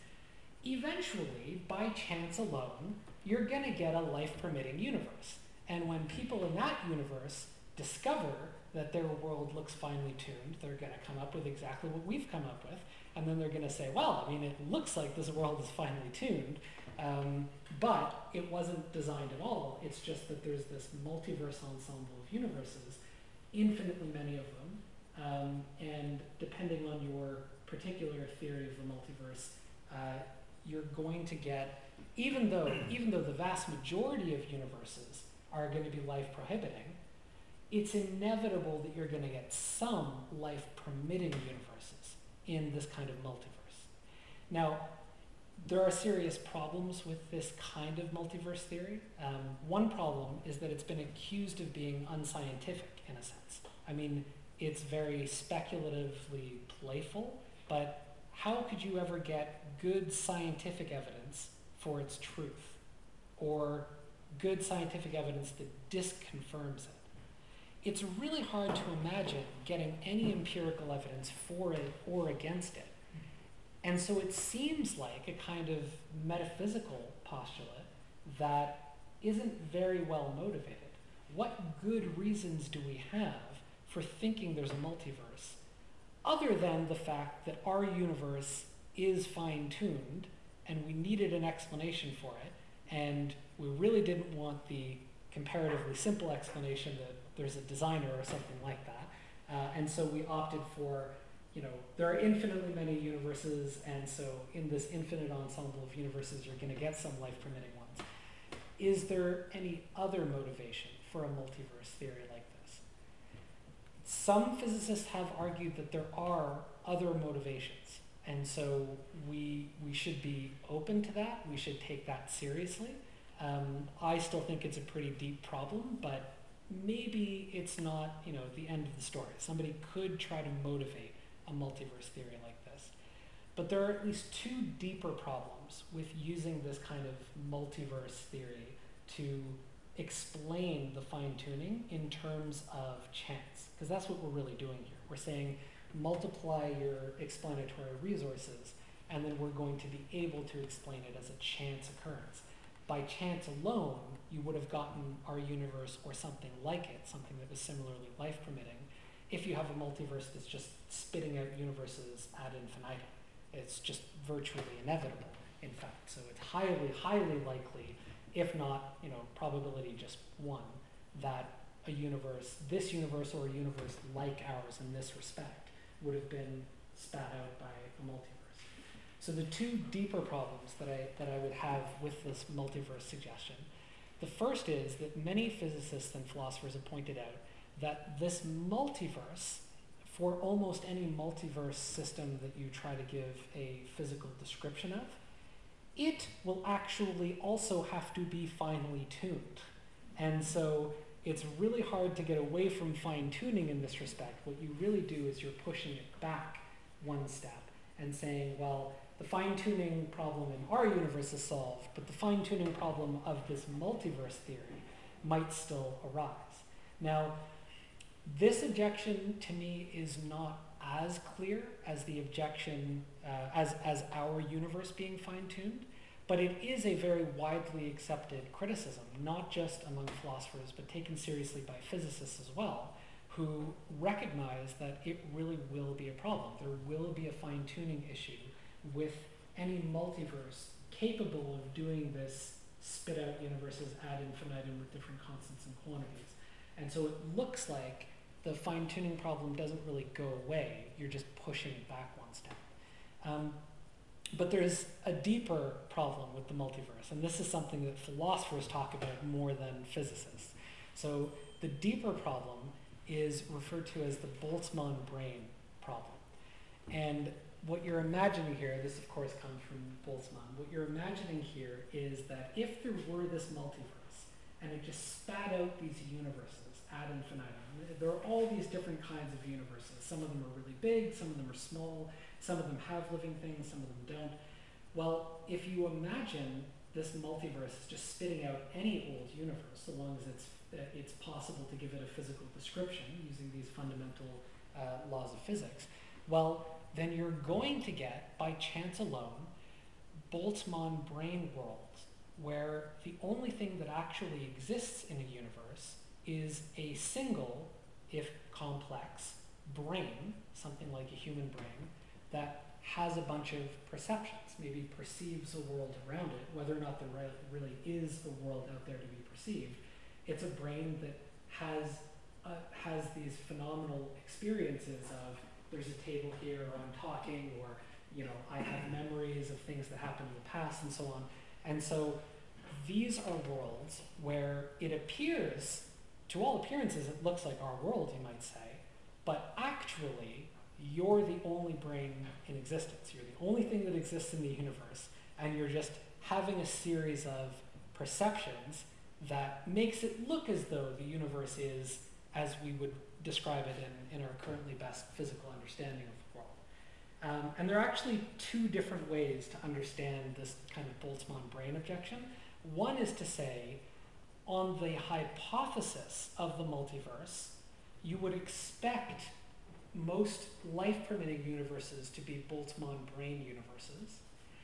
eventually, by chance alone, you're going to get a life-permitting universe. And when people in that universe discover that their world looks finely tuned, they're going to come up with exactly what we've come up with, and then they're going to say, well, I mean, it looks like this world is finely tuned, um, but it wasn't designed at all. It's just that there's this multiverse ensemble of universes, infinitely many of them, um, and depending on your particular theory of the multiverse, uh, you're going to get, even though, even though the vast majority of universes are going to be life-prohibiting, it's inevitable that you're going to get some life-permitting universes in this kind of multiverse. Now, there are serious problems with this kind of multiverse theory. Um, one problem is that it's been accused of being unscientific, in a sense. I mean, it's very speculatively playful, but how could you ever get good scientific evidence for its truth, or good scientific evidence that disconfirms it? It's really hard to imagine getting any empirical evidence for it or against it. And so it seems like a kind of metaphysical postulate that isn't very well motivated. What good reasons do we have for thinking there's a multiverse, other than the fact that our universe is fine-tuned and we needed an explanation for it, and we really didn't want the comparatively simple explanation that there's a designer or something like that, uh, and so we opted for, you know, there are infinitely many universes, and so in this infinite ensemble of universes you're going to get some life-permitting ones. Is there any other motivation for a multiverse theory like this? Some physicists have argued that there are other motivations, and so we, we should be open to that. We should take that seriously. Um, I still think it's a pretty deep problem, but maybe it's not, you know, the end of the story. Somebody could try to motivate a multiverse theory like this. But there are at least two deeper problems with using this kind of multiverse theory to explain the fine-tuning in terms of chance, because that's what we're really doing here. We're saying multiply your explanatory resources, and then we're going to be able to explain it as a chance occurrence. By chance alone, you would have gotten our universe or something like it, something that was similarly life permitting, if you have a multiverse that's just spitting out universes ad infinitum. It's just virtually inevitable, in fact. So it's highly, highly likely, if not, you know, probability just one, that a universe, this universe or a universe like ours in this respect, would have been spat out by a multiverse. So the two deeper problems that I, that I would have with this multiverse suggestion, the first is that many physicists and philosophers have pointed out that this multiverse, for almost any multiverse system that you try to give a physical description of, it will actually also have to be finely tuned. And so it's really hard to get away from fine tuning in this respect. What you really do is you're pushing it back one step and saying, well, the fine-tuning problem in our universe is solved, but the fine-tuning problem of this multiverse theory might still arise. Now, this objection to me is not as clear as the objection uh, as, as our universe being fine-tuned, but it is a very widely accepted criticism, not just among philosophers, but taken seriously by physicists as well, who recognize that it really will be a problem. There will be a fine-tuning issue with any multiverse capable of doing this spit out universes ad infinitum with different constants and quantities. And so it looks like the fine-tuning problem doesn't really go away. You're just pushing it back one step. Um, but there's a deeper problem with the multiverse, and this is something that philosophers talk about more than physicists. So the deeper problem is referred to as the Boltzmann brain problem. And what you're imagining here, this of course comes from Boltzmann, what you're imagining here is that if there were this multiverse and it just spat out these universes ad infinitum, there are all these different kinds of universes. Some of them are really big, some of them are small, some of them have living things, some of them don't. Well, if you imagine this multiverse just spitting out any old universe, so long as it's, uh, it's possible to give it a physical description using these fundamental uh, laws of physics, well, then you're going to get, by chance alone, Boltzmann brain worlds, where the only thing that actually exists in a universe is a single, if complex, brain, something like a human brain, that has a bunch of perceptions, maybe perceives a world around it, whether or not there really is a world out there to be perceived. It's a brain that has, uh, has these phenomenal experiences of, there's a table here, or I'm talking, or you know, I have memories of things that happened in the past, and so on. And so these are worlds where it appears, to all appearances, it looks like our world, you might say, but actually, you're the only brain in existence. You're the only thing that exists in the universe, and you're just having a series of perceptions that makes it look as though the universe is as we would describe it in, in our currently best physical understanding of the world. Um, and there are actually two different ways to understand this kind of Boltzmann brain objection. One is to say, on the hypothesis of the multiverse, you would expect most life-permitting universes to be Boltzmann brain universes.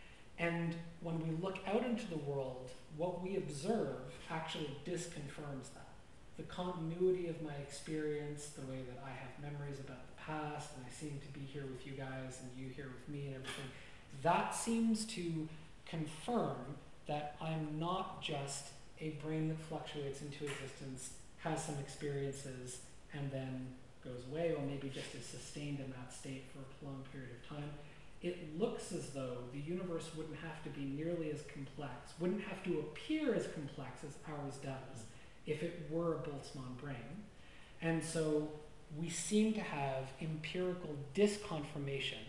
And when we look out into the world, what we observe actually disconfirms that. The continuity of my experience, the way that I have memories about the past, and I seem to be here with you guys, and you here with me and everything, that seems to confirm that I'm not just a brain that fluctuates into existence, has some experiences, and then goes away, or maybe just is sustained in that state for a prolonged period of time. It looks as though the universe wouldn't have to be nearly as complex, wouldn't have to appear as complex as ours does, if it were a Boltzmann brain. And so we seem to have empirical disconfirmation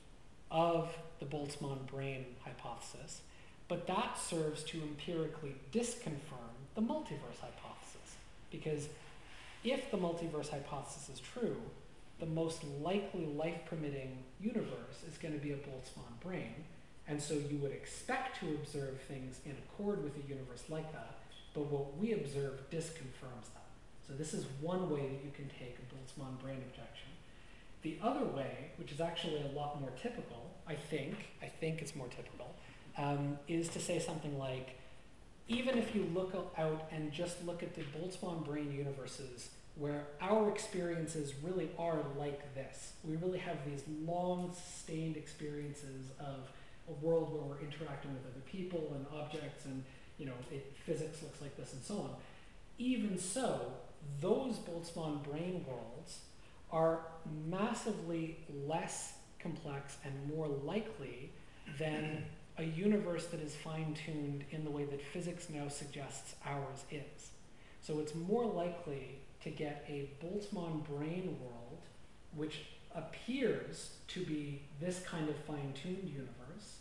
of the Boltzmann brain hypothesis, but that serves to empirically disconfirm the multiverse hypothesis. Because if the multiverse hypothesis is true, the most likely life-permitting universe is going to be a Boltzmann brain, and so you would expect to observe things in accord with a universe like that, but what we observe disconfirms that. So this is one way that you can take a Boltzmann brain objection. The other way, which is actually a lot more typical, I think, I think it's more typical, um, is to say something like, even if you look out and just look at the Boltzmann brain universes where our experiences really are like this, we really have these long sustained experiences of a world where we're interacting with other people and objects and, you know, it, physics looks like this and so on. Even so, those Boltzmann brain worlds are massively less complex and more likely than a universe that is fine-tuned in the way that physics now suggests ours is. So it's more likely to get a Boltzmann brain world which appears to be this kind of fine-tuned universe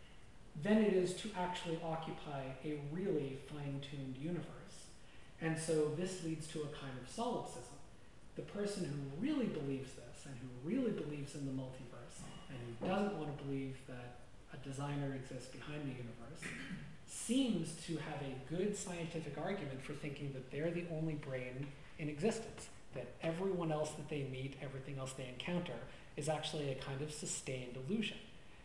than it is to actually occupy a really fine-tuned universe. And so this leads to a kind of solipsism. The person who really believes this and who really believes in the multiverse and who doesn't want to believe that a designer exists behind the universe seems to have a good scientific argument for thinking that they're the only brain in existence, that everyone else that they meet, everything else they encounter, is actually a kind of sustained illusion.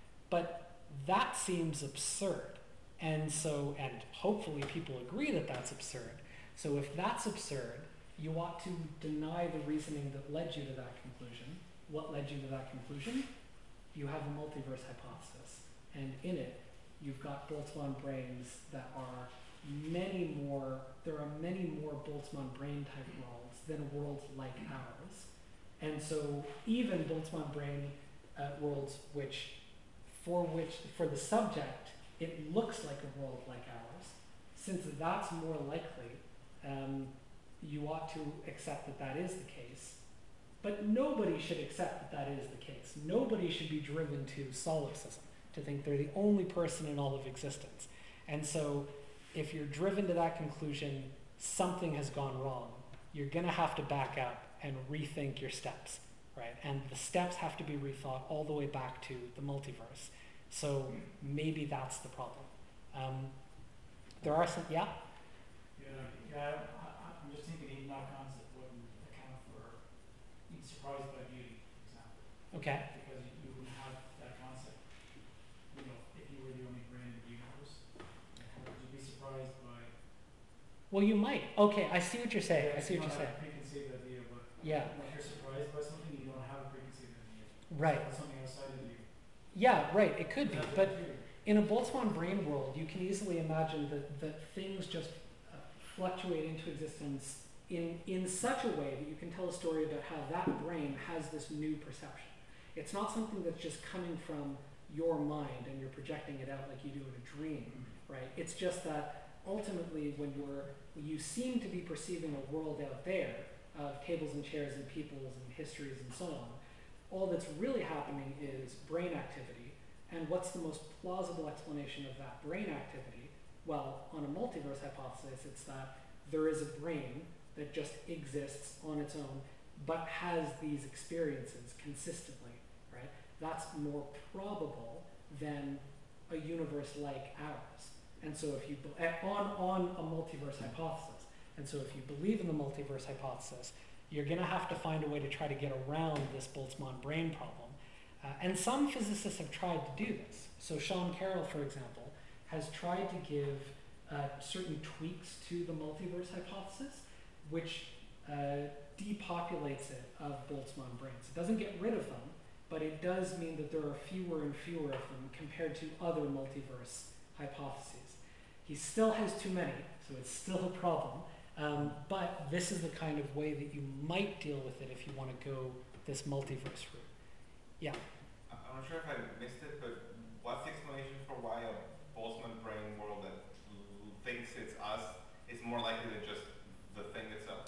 But that seems absurd. And so, and hopefully people agree that that's absurd. So if that's absurd, you ought to deny the reasoning that led you to that conclusion. What led you to that conclusion? You have a multiverse hypothesis. And in it, you've got Boltzmann brains that are many more, there are many more Boltzmann brain type worlds than worlds like ours. And so even Boltzmann brain uh, worlds which, for which, for the subject, it looks like a world like ours, since that's more likely, um, you ought to accept that that is the case. But nobody should accept that that is the case. Nobody should be driven to solipsism, to think they're the only person in all of existence. And so if you're driven to that conclusion, something has gone wrong. You're going to have to back up and rethink your steps, right? And the steps have to be rethought all the way back to the multiverse. So maybe that's the problem. Um, there are some, yeah? Yeah, yeah I, I'm just thinking even that concept wouldn't account for being surprised by beauty, for example. Okay. Because you, you wouldn't have that concept, you know, if you were the only brain in the universe. Would you be surprised by... Well, you might. Okay, I see what you're saying. Yeah, I see what you you're don't have saying. a preconceived idea, but Yeah. when you're surprised by something, you don't have a preconceived idea. Right. So that's something outside of you. Yeah, right, it could be. That's But computer. in a Boltzmann brain world, you can easily imagine that, that things just uh, fluctuate into existence in, in such a way that you can tell a story about how that brain has this new perception. It's not something that's just coming from your mind and you're projecting it out like you do in a dream, right? It's just that ultimately when you're, when you seem to be perceiving a world out there of tables and chairs and peoples and histories and so on, all that's really happening is brain activity. And what's the most plausible explanation of that brain activity? Well, on a multiverse hypothesis, it's that there is a brain that just exists on its own, but has these experiences consistently, right? That's more probable than a universe like ours. And so if you, on, on a multiverse hypothesis, and so if you believe in the multiverse hypothesis, you're gonna have to find a way to try to get around this Boltzmann brain problem. Uh, and some physicists have tried to do this. So Sean Carroll, for example, has tried to give uh, certain tweaks to the multiverse hypothesis, which uh, depopulates it of Boltzmann brains. It doesn't get rid of them, but it does mean that there are fewer and fewer of them compared to other multiverse hypotheses. He still has too many, so it's still a problem. Um, but this is the kind of way that you might deal with it if you want to go this multiverse route. Yeah. I'm not sure if I missed it, but what's the explanation for why a Boltzmann brain world that l- thinks it's us is more likely than just the thing itself?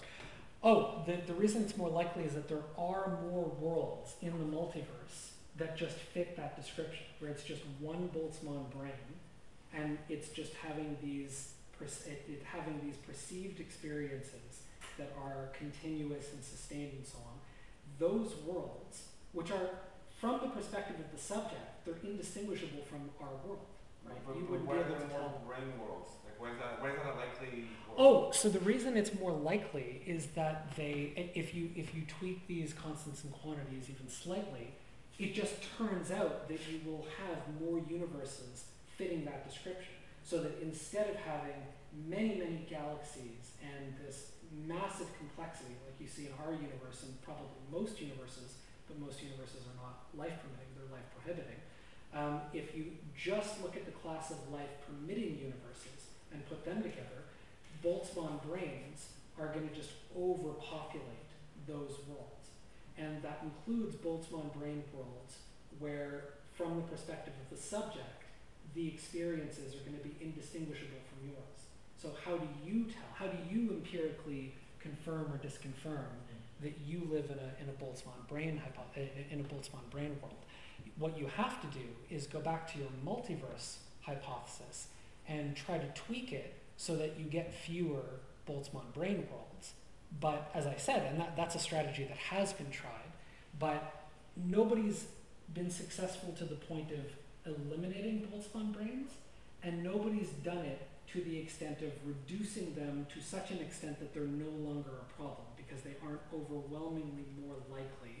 Oh, the, the reason it's more likely is that there are more worlds in the multiverse that just fit that description, where it's just one Boltzmann brain, and it's just having these It, it having these perceived experiences that are continuous and sustained and so on. Those worlds, which are from the perspective of the subject, they're indistinguishable from our world, right? But, You but wouldn't why be are able there to more tell. brain worlds? Like, why is that? Why is that a likely world? Oh, so the reason it's more likely is that they, i- if you if you tweak these constants and quantities even slightly, it just turns out that you will have more universes fitting that description. So that instead of having many, many galaxies and this massive complexity like you see in our universe and probably most universes, but most universes are not life permitting, they're life prohibiting. Um, if you just look at the class of life permitting universes and put them together, Boltzmann brains are going to just overpopulate those worlds. And that includes Boltzmann brain worlds where, from the perspective of the subject, the experiences are going to be indistinguishable from yours. So how do you tell, how do you empirically confirm or disconfirm that you live in a, in a Boltzmann brain hypo- in a Boltzmann brain world? What you have to do is go back to your multiverse hypothesis and try to tweak it so that you get fewer Boltzmann brain worlds. But as I said, and that, that's a strategy that has been tried, but nobody's been successful to the point of eliminating Boltzmann brains, and nobody's done it to the extent of reducing them to such an extent that they're no longer a problem because they aren't overwhelmingly more likely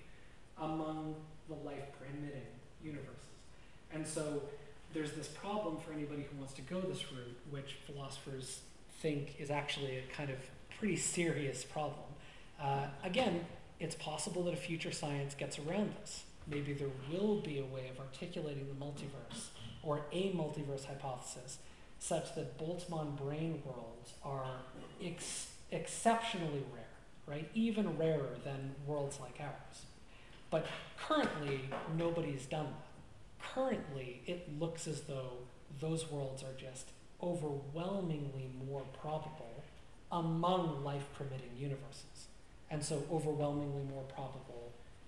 among the life-permitting universes. And so there's this problem for anybody who wants to go this route, which philosophers think is actually a kind of pretty serious problem. Uh, again, it's possible that a future science gets around this. Maybe there will be a way of articulating the multiverse or a multiverse hypothesis such that Boltzmann brain worlds are ex- exceptionally rare, right? Even rarer than worlds like ours. But currently, nobody's done that. Currently, it looks as though those worlds are just overwhelmingly more probable among life-permitting universes. And so overwhelmingly more probable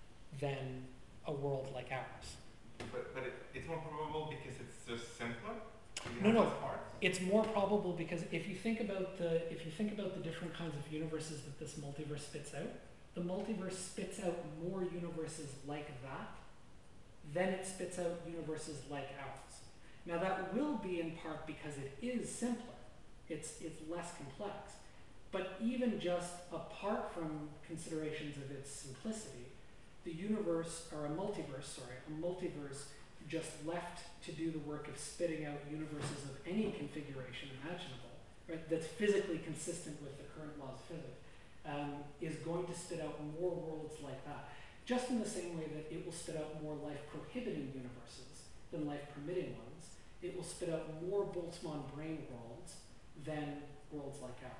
than a world like ours. But but it, it's more probable because it's just simpler. You No, have no. less parts? It's more probable because if you think about the if you think about the different kinds of universes that this multiverse spits out, the multiverse spits out more universes like that than it spits out universes like ours. Now that will be in part because it is simpler. It's it's less complex. But even just apart from considerations of its simplicity, the universe, or a multiverse, sorry, a multiverse just left to do the work of spitting out universes of any configuration imaginable, right, that's physically consistent with the current laws of physics, um, is going to spit out more worlds like that. Just in the same way that it will spit out more life-prohibiting universes than life-permitting ones, it will spit out more Boltzmann brain worlds than worlds like ours.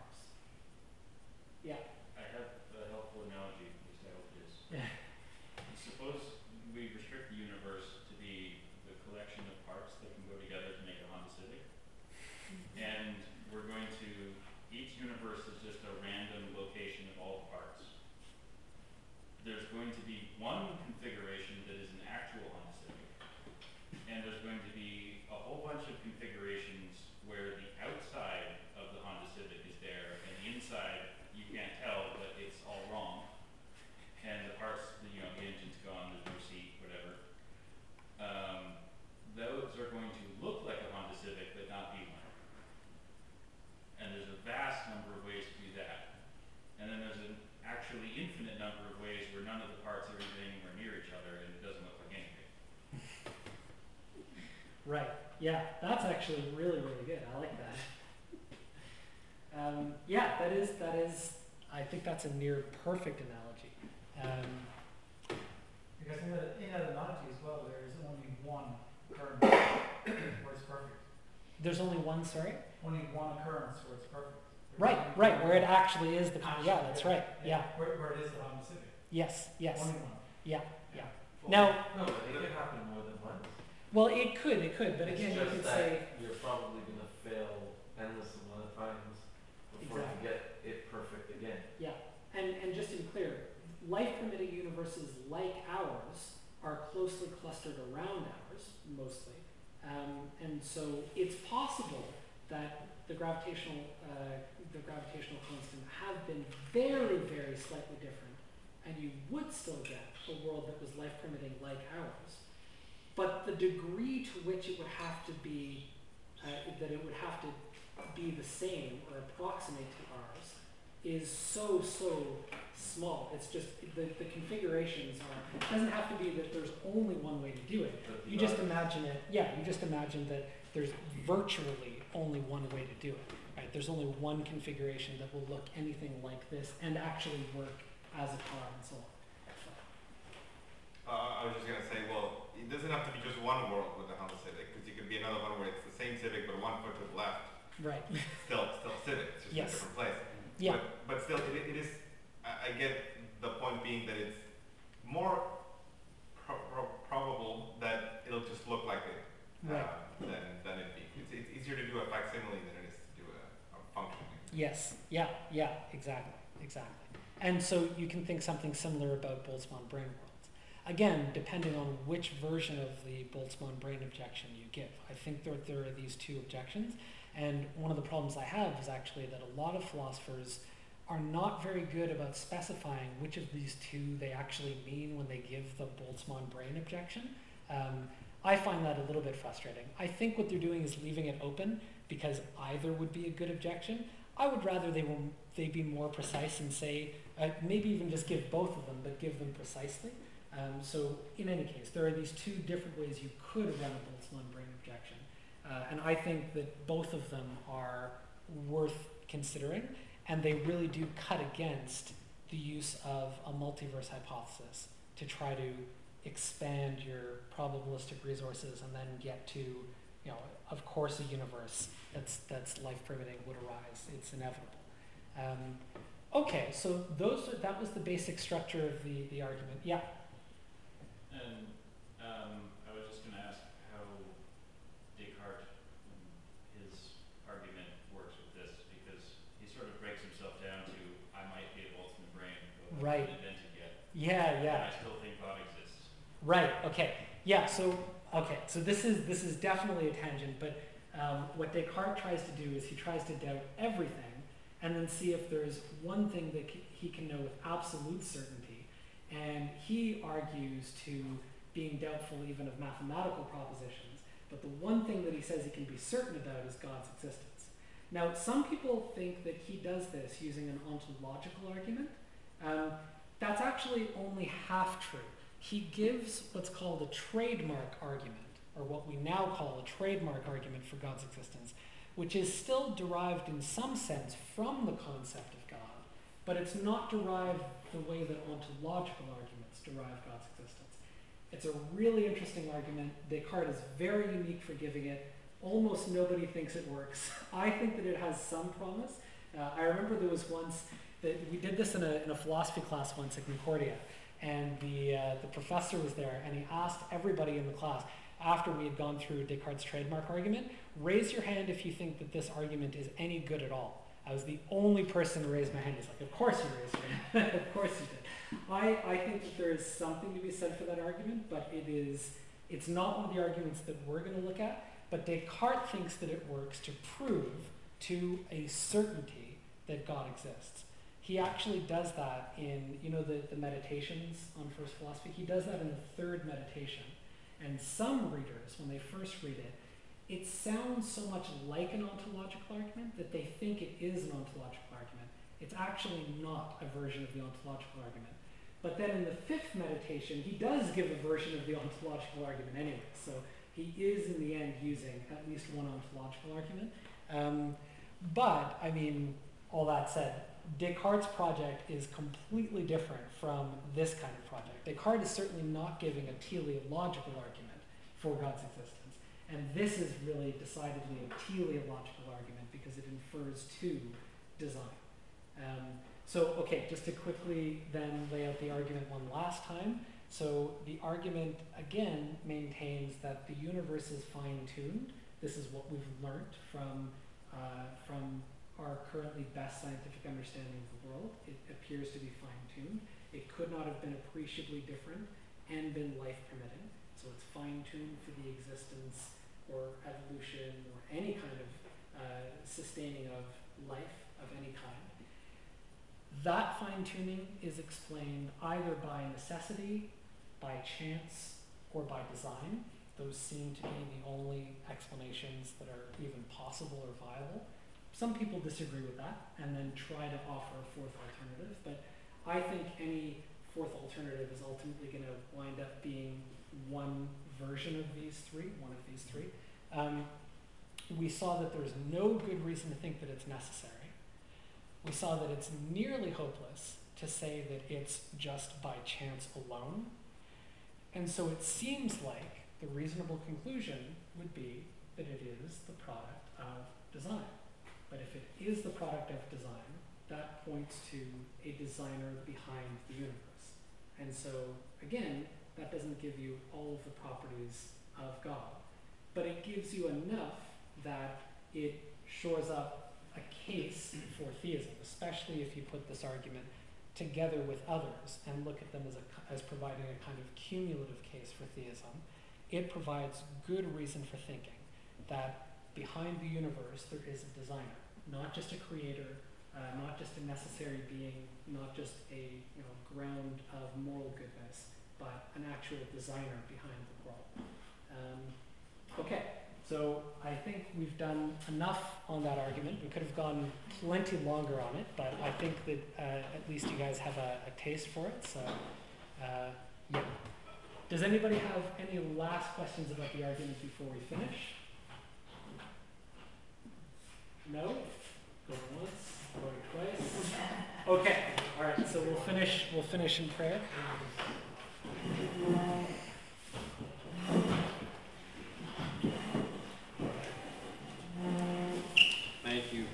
Yeah. I have a helpful analogy, at least I hope it is. Yeah. Suppose we restrict the universe to be the collection of parts that can go together to make a Honda Civic. And we're going to, each universe is just a random location of all the parts. There's going to be one configuration that is an actual Honda Civic. And there's going to be a whole bunch of configurations where the outside of the Honda Civic is there and the inside you can't tell, but it's all wrong. And the parts, you know, the engine's gone, there's no seat, whatever. Um, those are going to look like a Honda Civic, but not be one. And there's a vast number of ways to do that. And then there's an actually infinite number of ways where none of the parts are even anywhere near each other and it doesn't look like anything. Right. Yeah, that's actually really, really good. I like that. Um, yeah, that is that is. I think that's a near perfect analogy. Um, Because in that, in that analogy as well, there is only one occurrence where it's perfect. there's only one. Sorry. Only one occurrence where it's perfect. There's Right. only Right. one Where it actually is the. actual- Yeah, that's right. Yeah. Where, where it is the Honda Civic. Yes. Yes. Only one. Yeah. Yeah. Well, Now- no, but it could happen more than once. Well, it could. It could. But It's again, you just could that say. you're probably going to fail endless amount of times before Exactly. you get it perfect again. Yeah. And and just to be clear, life-permitting universes like ours are closely clustered around ours, mostly. Um, and so it's possible that the gravitational uh, the gravitational constant have been very, very slightly different, and you would still get a world that was life-permitting like ours. But the degree to which it would have to be uh, that it would have to be the same or approximate to ours is so, so small. It's just, the, the configurations are, it doesn't have to be that there's only one way to do it. But You the just others- imagine it, yeah, you just imagine that there's virtually only one way to do it, right? There's only one configuration that will look anything like this and actually work as a car and so on. Uh, I was just gonna say, well, it doesn't have to be just one world with the Honda Civic, because you could be another one where it's the same Civic but one foot to the left. Right, Still, still Civic, it's just Yes. a different place. yeah, But, but still, it, it is, I, I get the point being that it's more pro- pro- probable that it'll just look like it, right, uh, than, than it be. It's, it's easier to do a facsimile than it is to do a, a functioning. yes, yeah, yeah, exactly, exactly. And so you can think something similar about Boltzmann brain worlds. Again, depending on which version of the Boltzmann brain objection you give. I think there, there are these two objections, and one of the problems I have is actually that a lot of philosophers are not very good about specifying which of these two they actually mean when they give the Boltzmann brain objection. Um, I find that a little bit frustrating. I think what they're doing is leaving it open because either would be a good objection. I would rather they were they be more precise and say, uh, maybe even just give both of them, but give them precisely. Um, so in any case, there are these two different ways you could run a Boltzmann brain objection. Uh, and I think that both of them are worth considering, and they really do cut against the use of a multiverse hypothesis to try to expand your probabilistic resources and then get to, you know, of course a universe that's, that's life permitting would arise. It's inevitable. Um, okay, so those are, that was the basic structure of the, the argument. Yeah. And um, I was just going to ask how Descartes, um, his argument works with this, because he sort of breaks himself down to, I might be a Boltzmann brain, but I Right. haven't invented yet. Yeah, yeah. And I still think God exists. Right. Okay. Yeah. So okay. So this is this is definitely a tangent, but um, what Descartes tries to do is he tries to doubt everything, and then see if there's one thing that c- he can know with absolute certainty, and he argues to being doubtful even of mathematical propositions. But the one thing that he says he can be certain about is God's existence. Now, some people think that he does this using an ontological argument. Um, that's actually only half true. He gives what's called a trademark argument, or what we now call a trademark argument for God's existence, which is still derived in some sense from the concept of God, but it's not derived the way that ontological arguments derive God's existence. It's a really interesting argument. Descartes is very unique for giving it. Almost nobody thinks it works. I think that it has some promise. Uh, I remember there was once that we did this in a, in a philosophy class once at Concordia, and the, uh, the professor was there, and he asked everybody in the class, after we had gone through Descartes' trademark argument, raise your hand if you think that this argument is any good at all. I was the only person to raise my hand. He's like, of course you raised your hand. Of course you did. I, I think that there is something to be said for that argument, but it is, it's not one of the arguments that we're going to look at, but Descartes thinks that it works to prove to a certainty that God exists. He actually does that in, you know, the, the meditations on First Philosophy. He does that in the third meditation. And some readers, when they first read it, it sounds so much like an ontological argument that they think it is an ontological argument. It's actually not a version of the ontological argument. But then in the fifth meditation, he does give a version of the ontological argument anyway. So he is, in the end, using at least one ontological argument. Um, but, I mean, all that said, Descartes' project is completely different from this kind of project. Descartes is certainly not giving a teleological argument for God's existence. And this is really decidedly a teleological argument because it infers to design. Um, so, okay, just to quickly then lay out the argument one last time. So the argument, again, maintains that the universe is fine-tuned. This is what we've learnt from, uh, from our currently best scientific understanding of the world. It appears to be fine-tuned. It could not have been appreciably different and been life-permitting. So it's fine-tuned for the existence or evolution or any kind of uh, sustaining of life of any kind. That fine-tuning is explained either by necessity, by chance, or by design. those seem to be the only explanations that are even possible or viable. Some people disagree with that and then try to offer a fourth alternative, but I think any fourth alternative is ultimately going to wind up being one version of these three, one of these three. Um, we saw that there's no good reason to think that it's necessary. We saw that it's nearly hopeless to say that it's just by chance alone. And so it seems like the reasonable conclusion would be that it is the product of design. But if it is the product of design, that points to a designer behind the universe. And so, again, that doesn't give you all of the properties of God, but it gives you enough that it shores up a case for theism, especially if you put this argument together with others and look at them as, a, as providing a kind of cumulative case for theism. It provides good reason for thinking that behind the universe there is a designer, not just a creator, uh, not just a necessary being, not just a you know, ground of moral goodness, but an actual designer behind the world. Um, okay, so I think we've done enough on that argument. We could have gone plenty longer on it, but I think that uh, at least you guys have a, a taste for it. So, uh, yeah. Does anybody have any last questions about the argument before we finish? No? Going once, going twice. Okay, all right. So we'll finish. We'll finish in prayer. Thank you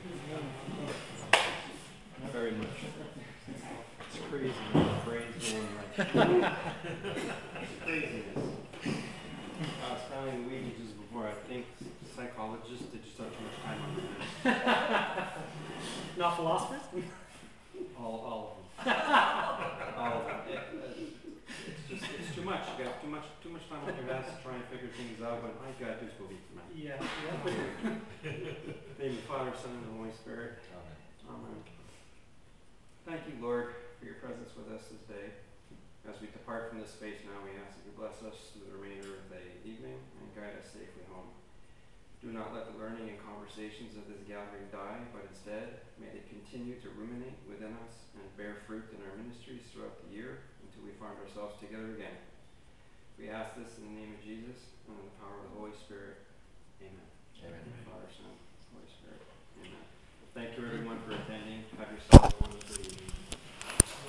very much. It's crazy, the phrase going like craziness. I was counting the weeds just before. I think psychologists did just have too much time on this. Not philosophers? All, all of them. all of them. It, uh, it's just it's too much. You got too much too much time on your hands to try and figure things out. When all you gotta do is believe, man. Yeah. Yeah. Name the Father, Son, and the Holy Spirit. Amen. Thank you, Lord, for your presence with us this day. As we depart from this space now, we ask that you bless us through the remainder of the evening and guide us safely home. Do not let the learning and conversations of this gathering die, but instead may they continue to ruminate within us and bear fruit in our ministries throughout the year until we find ourselves together again. We ask this in the name of Jesus and in the power of the Holy Spirit. Amen. Amen.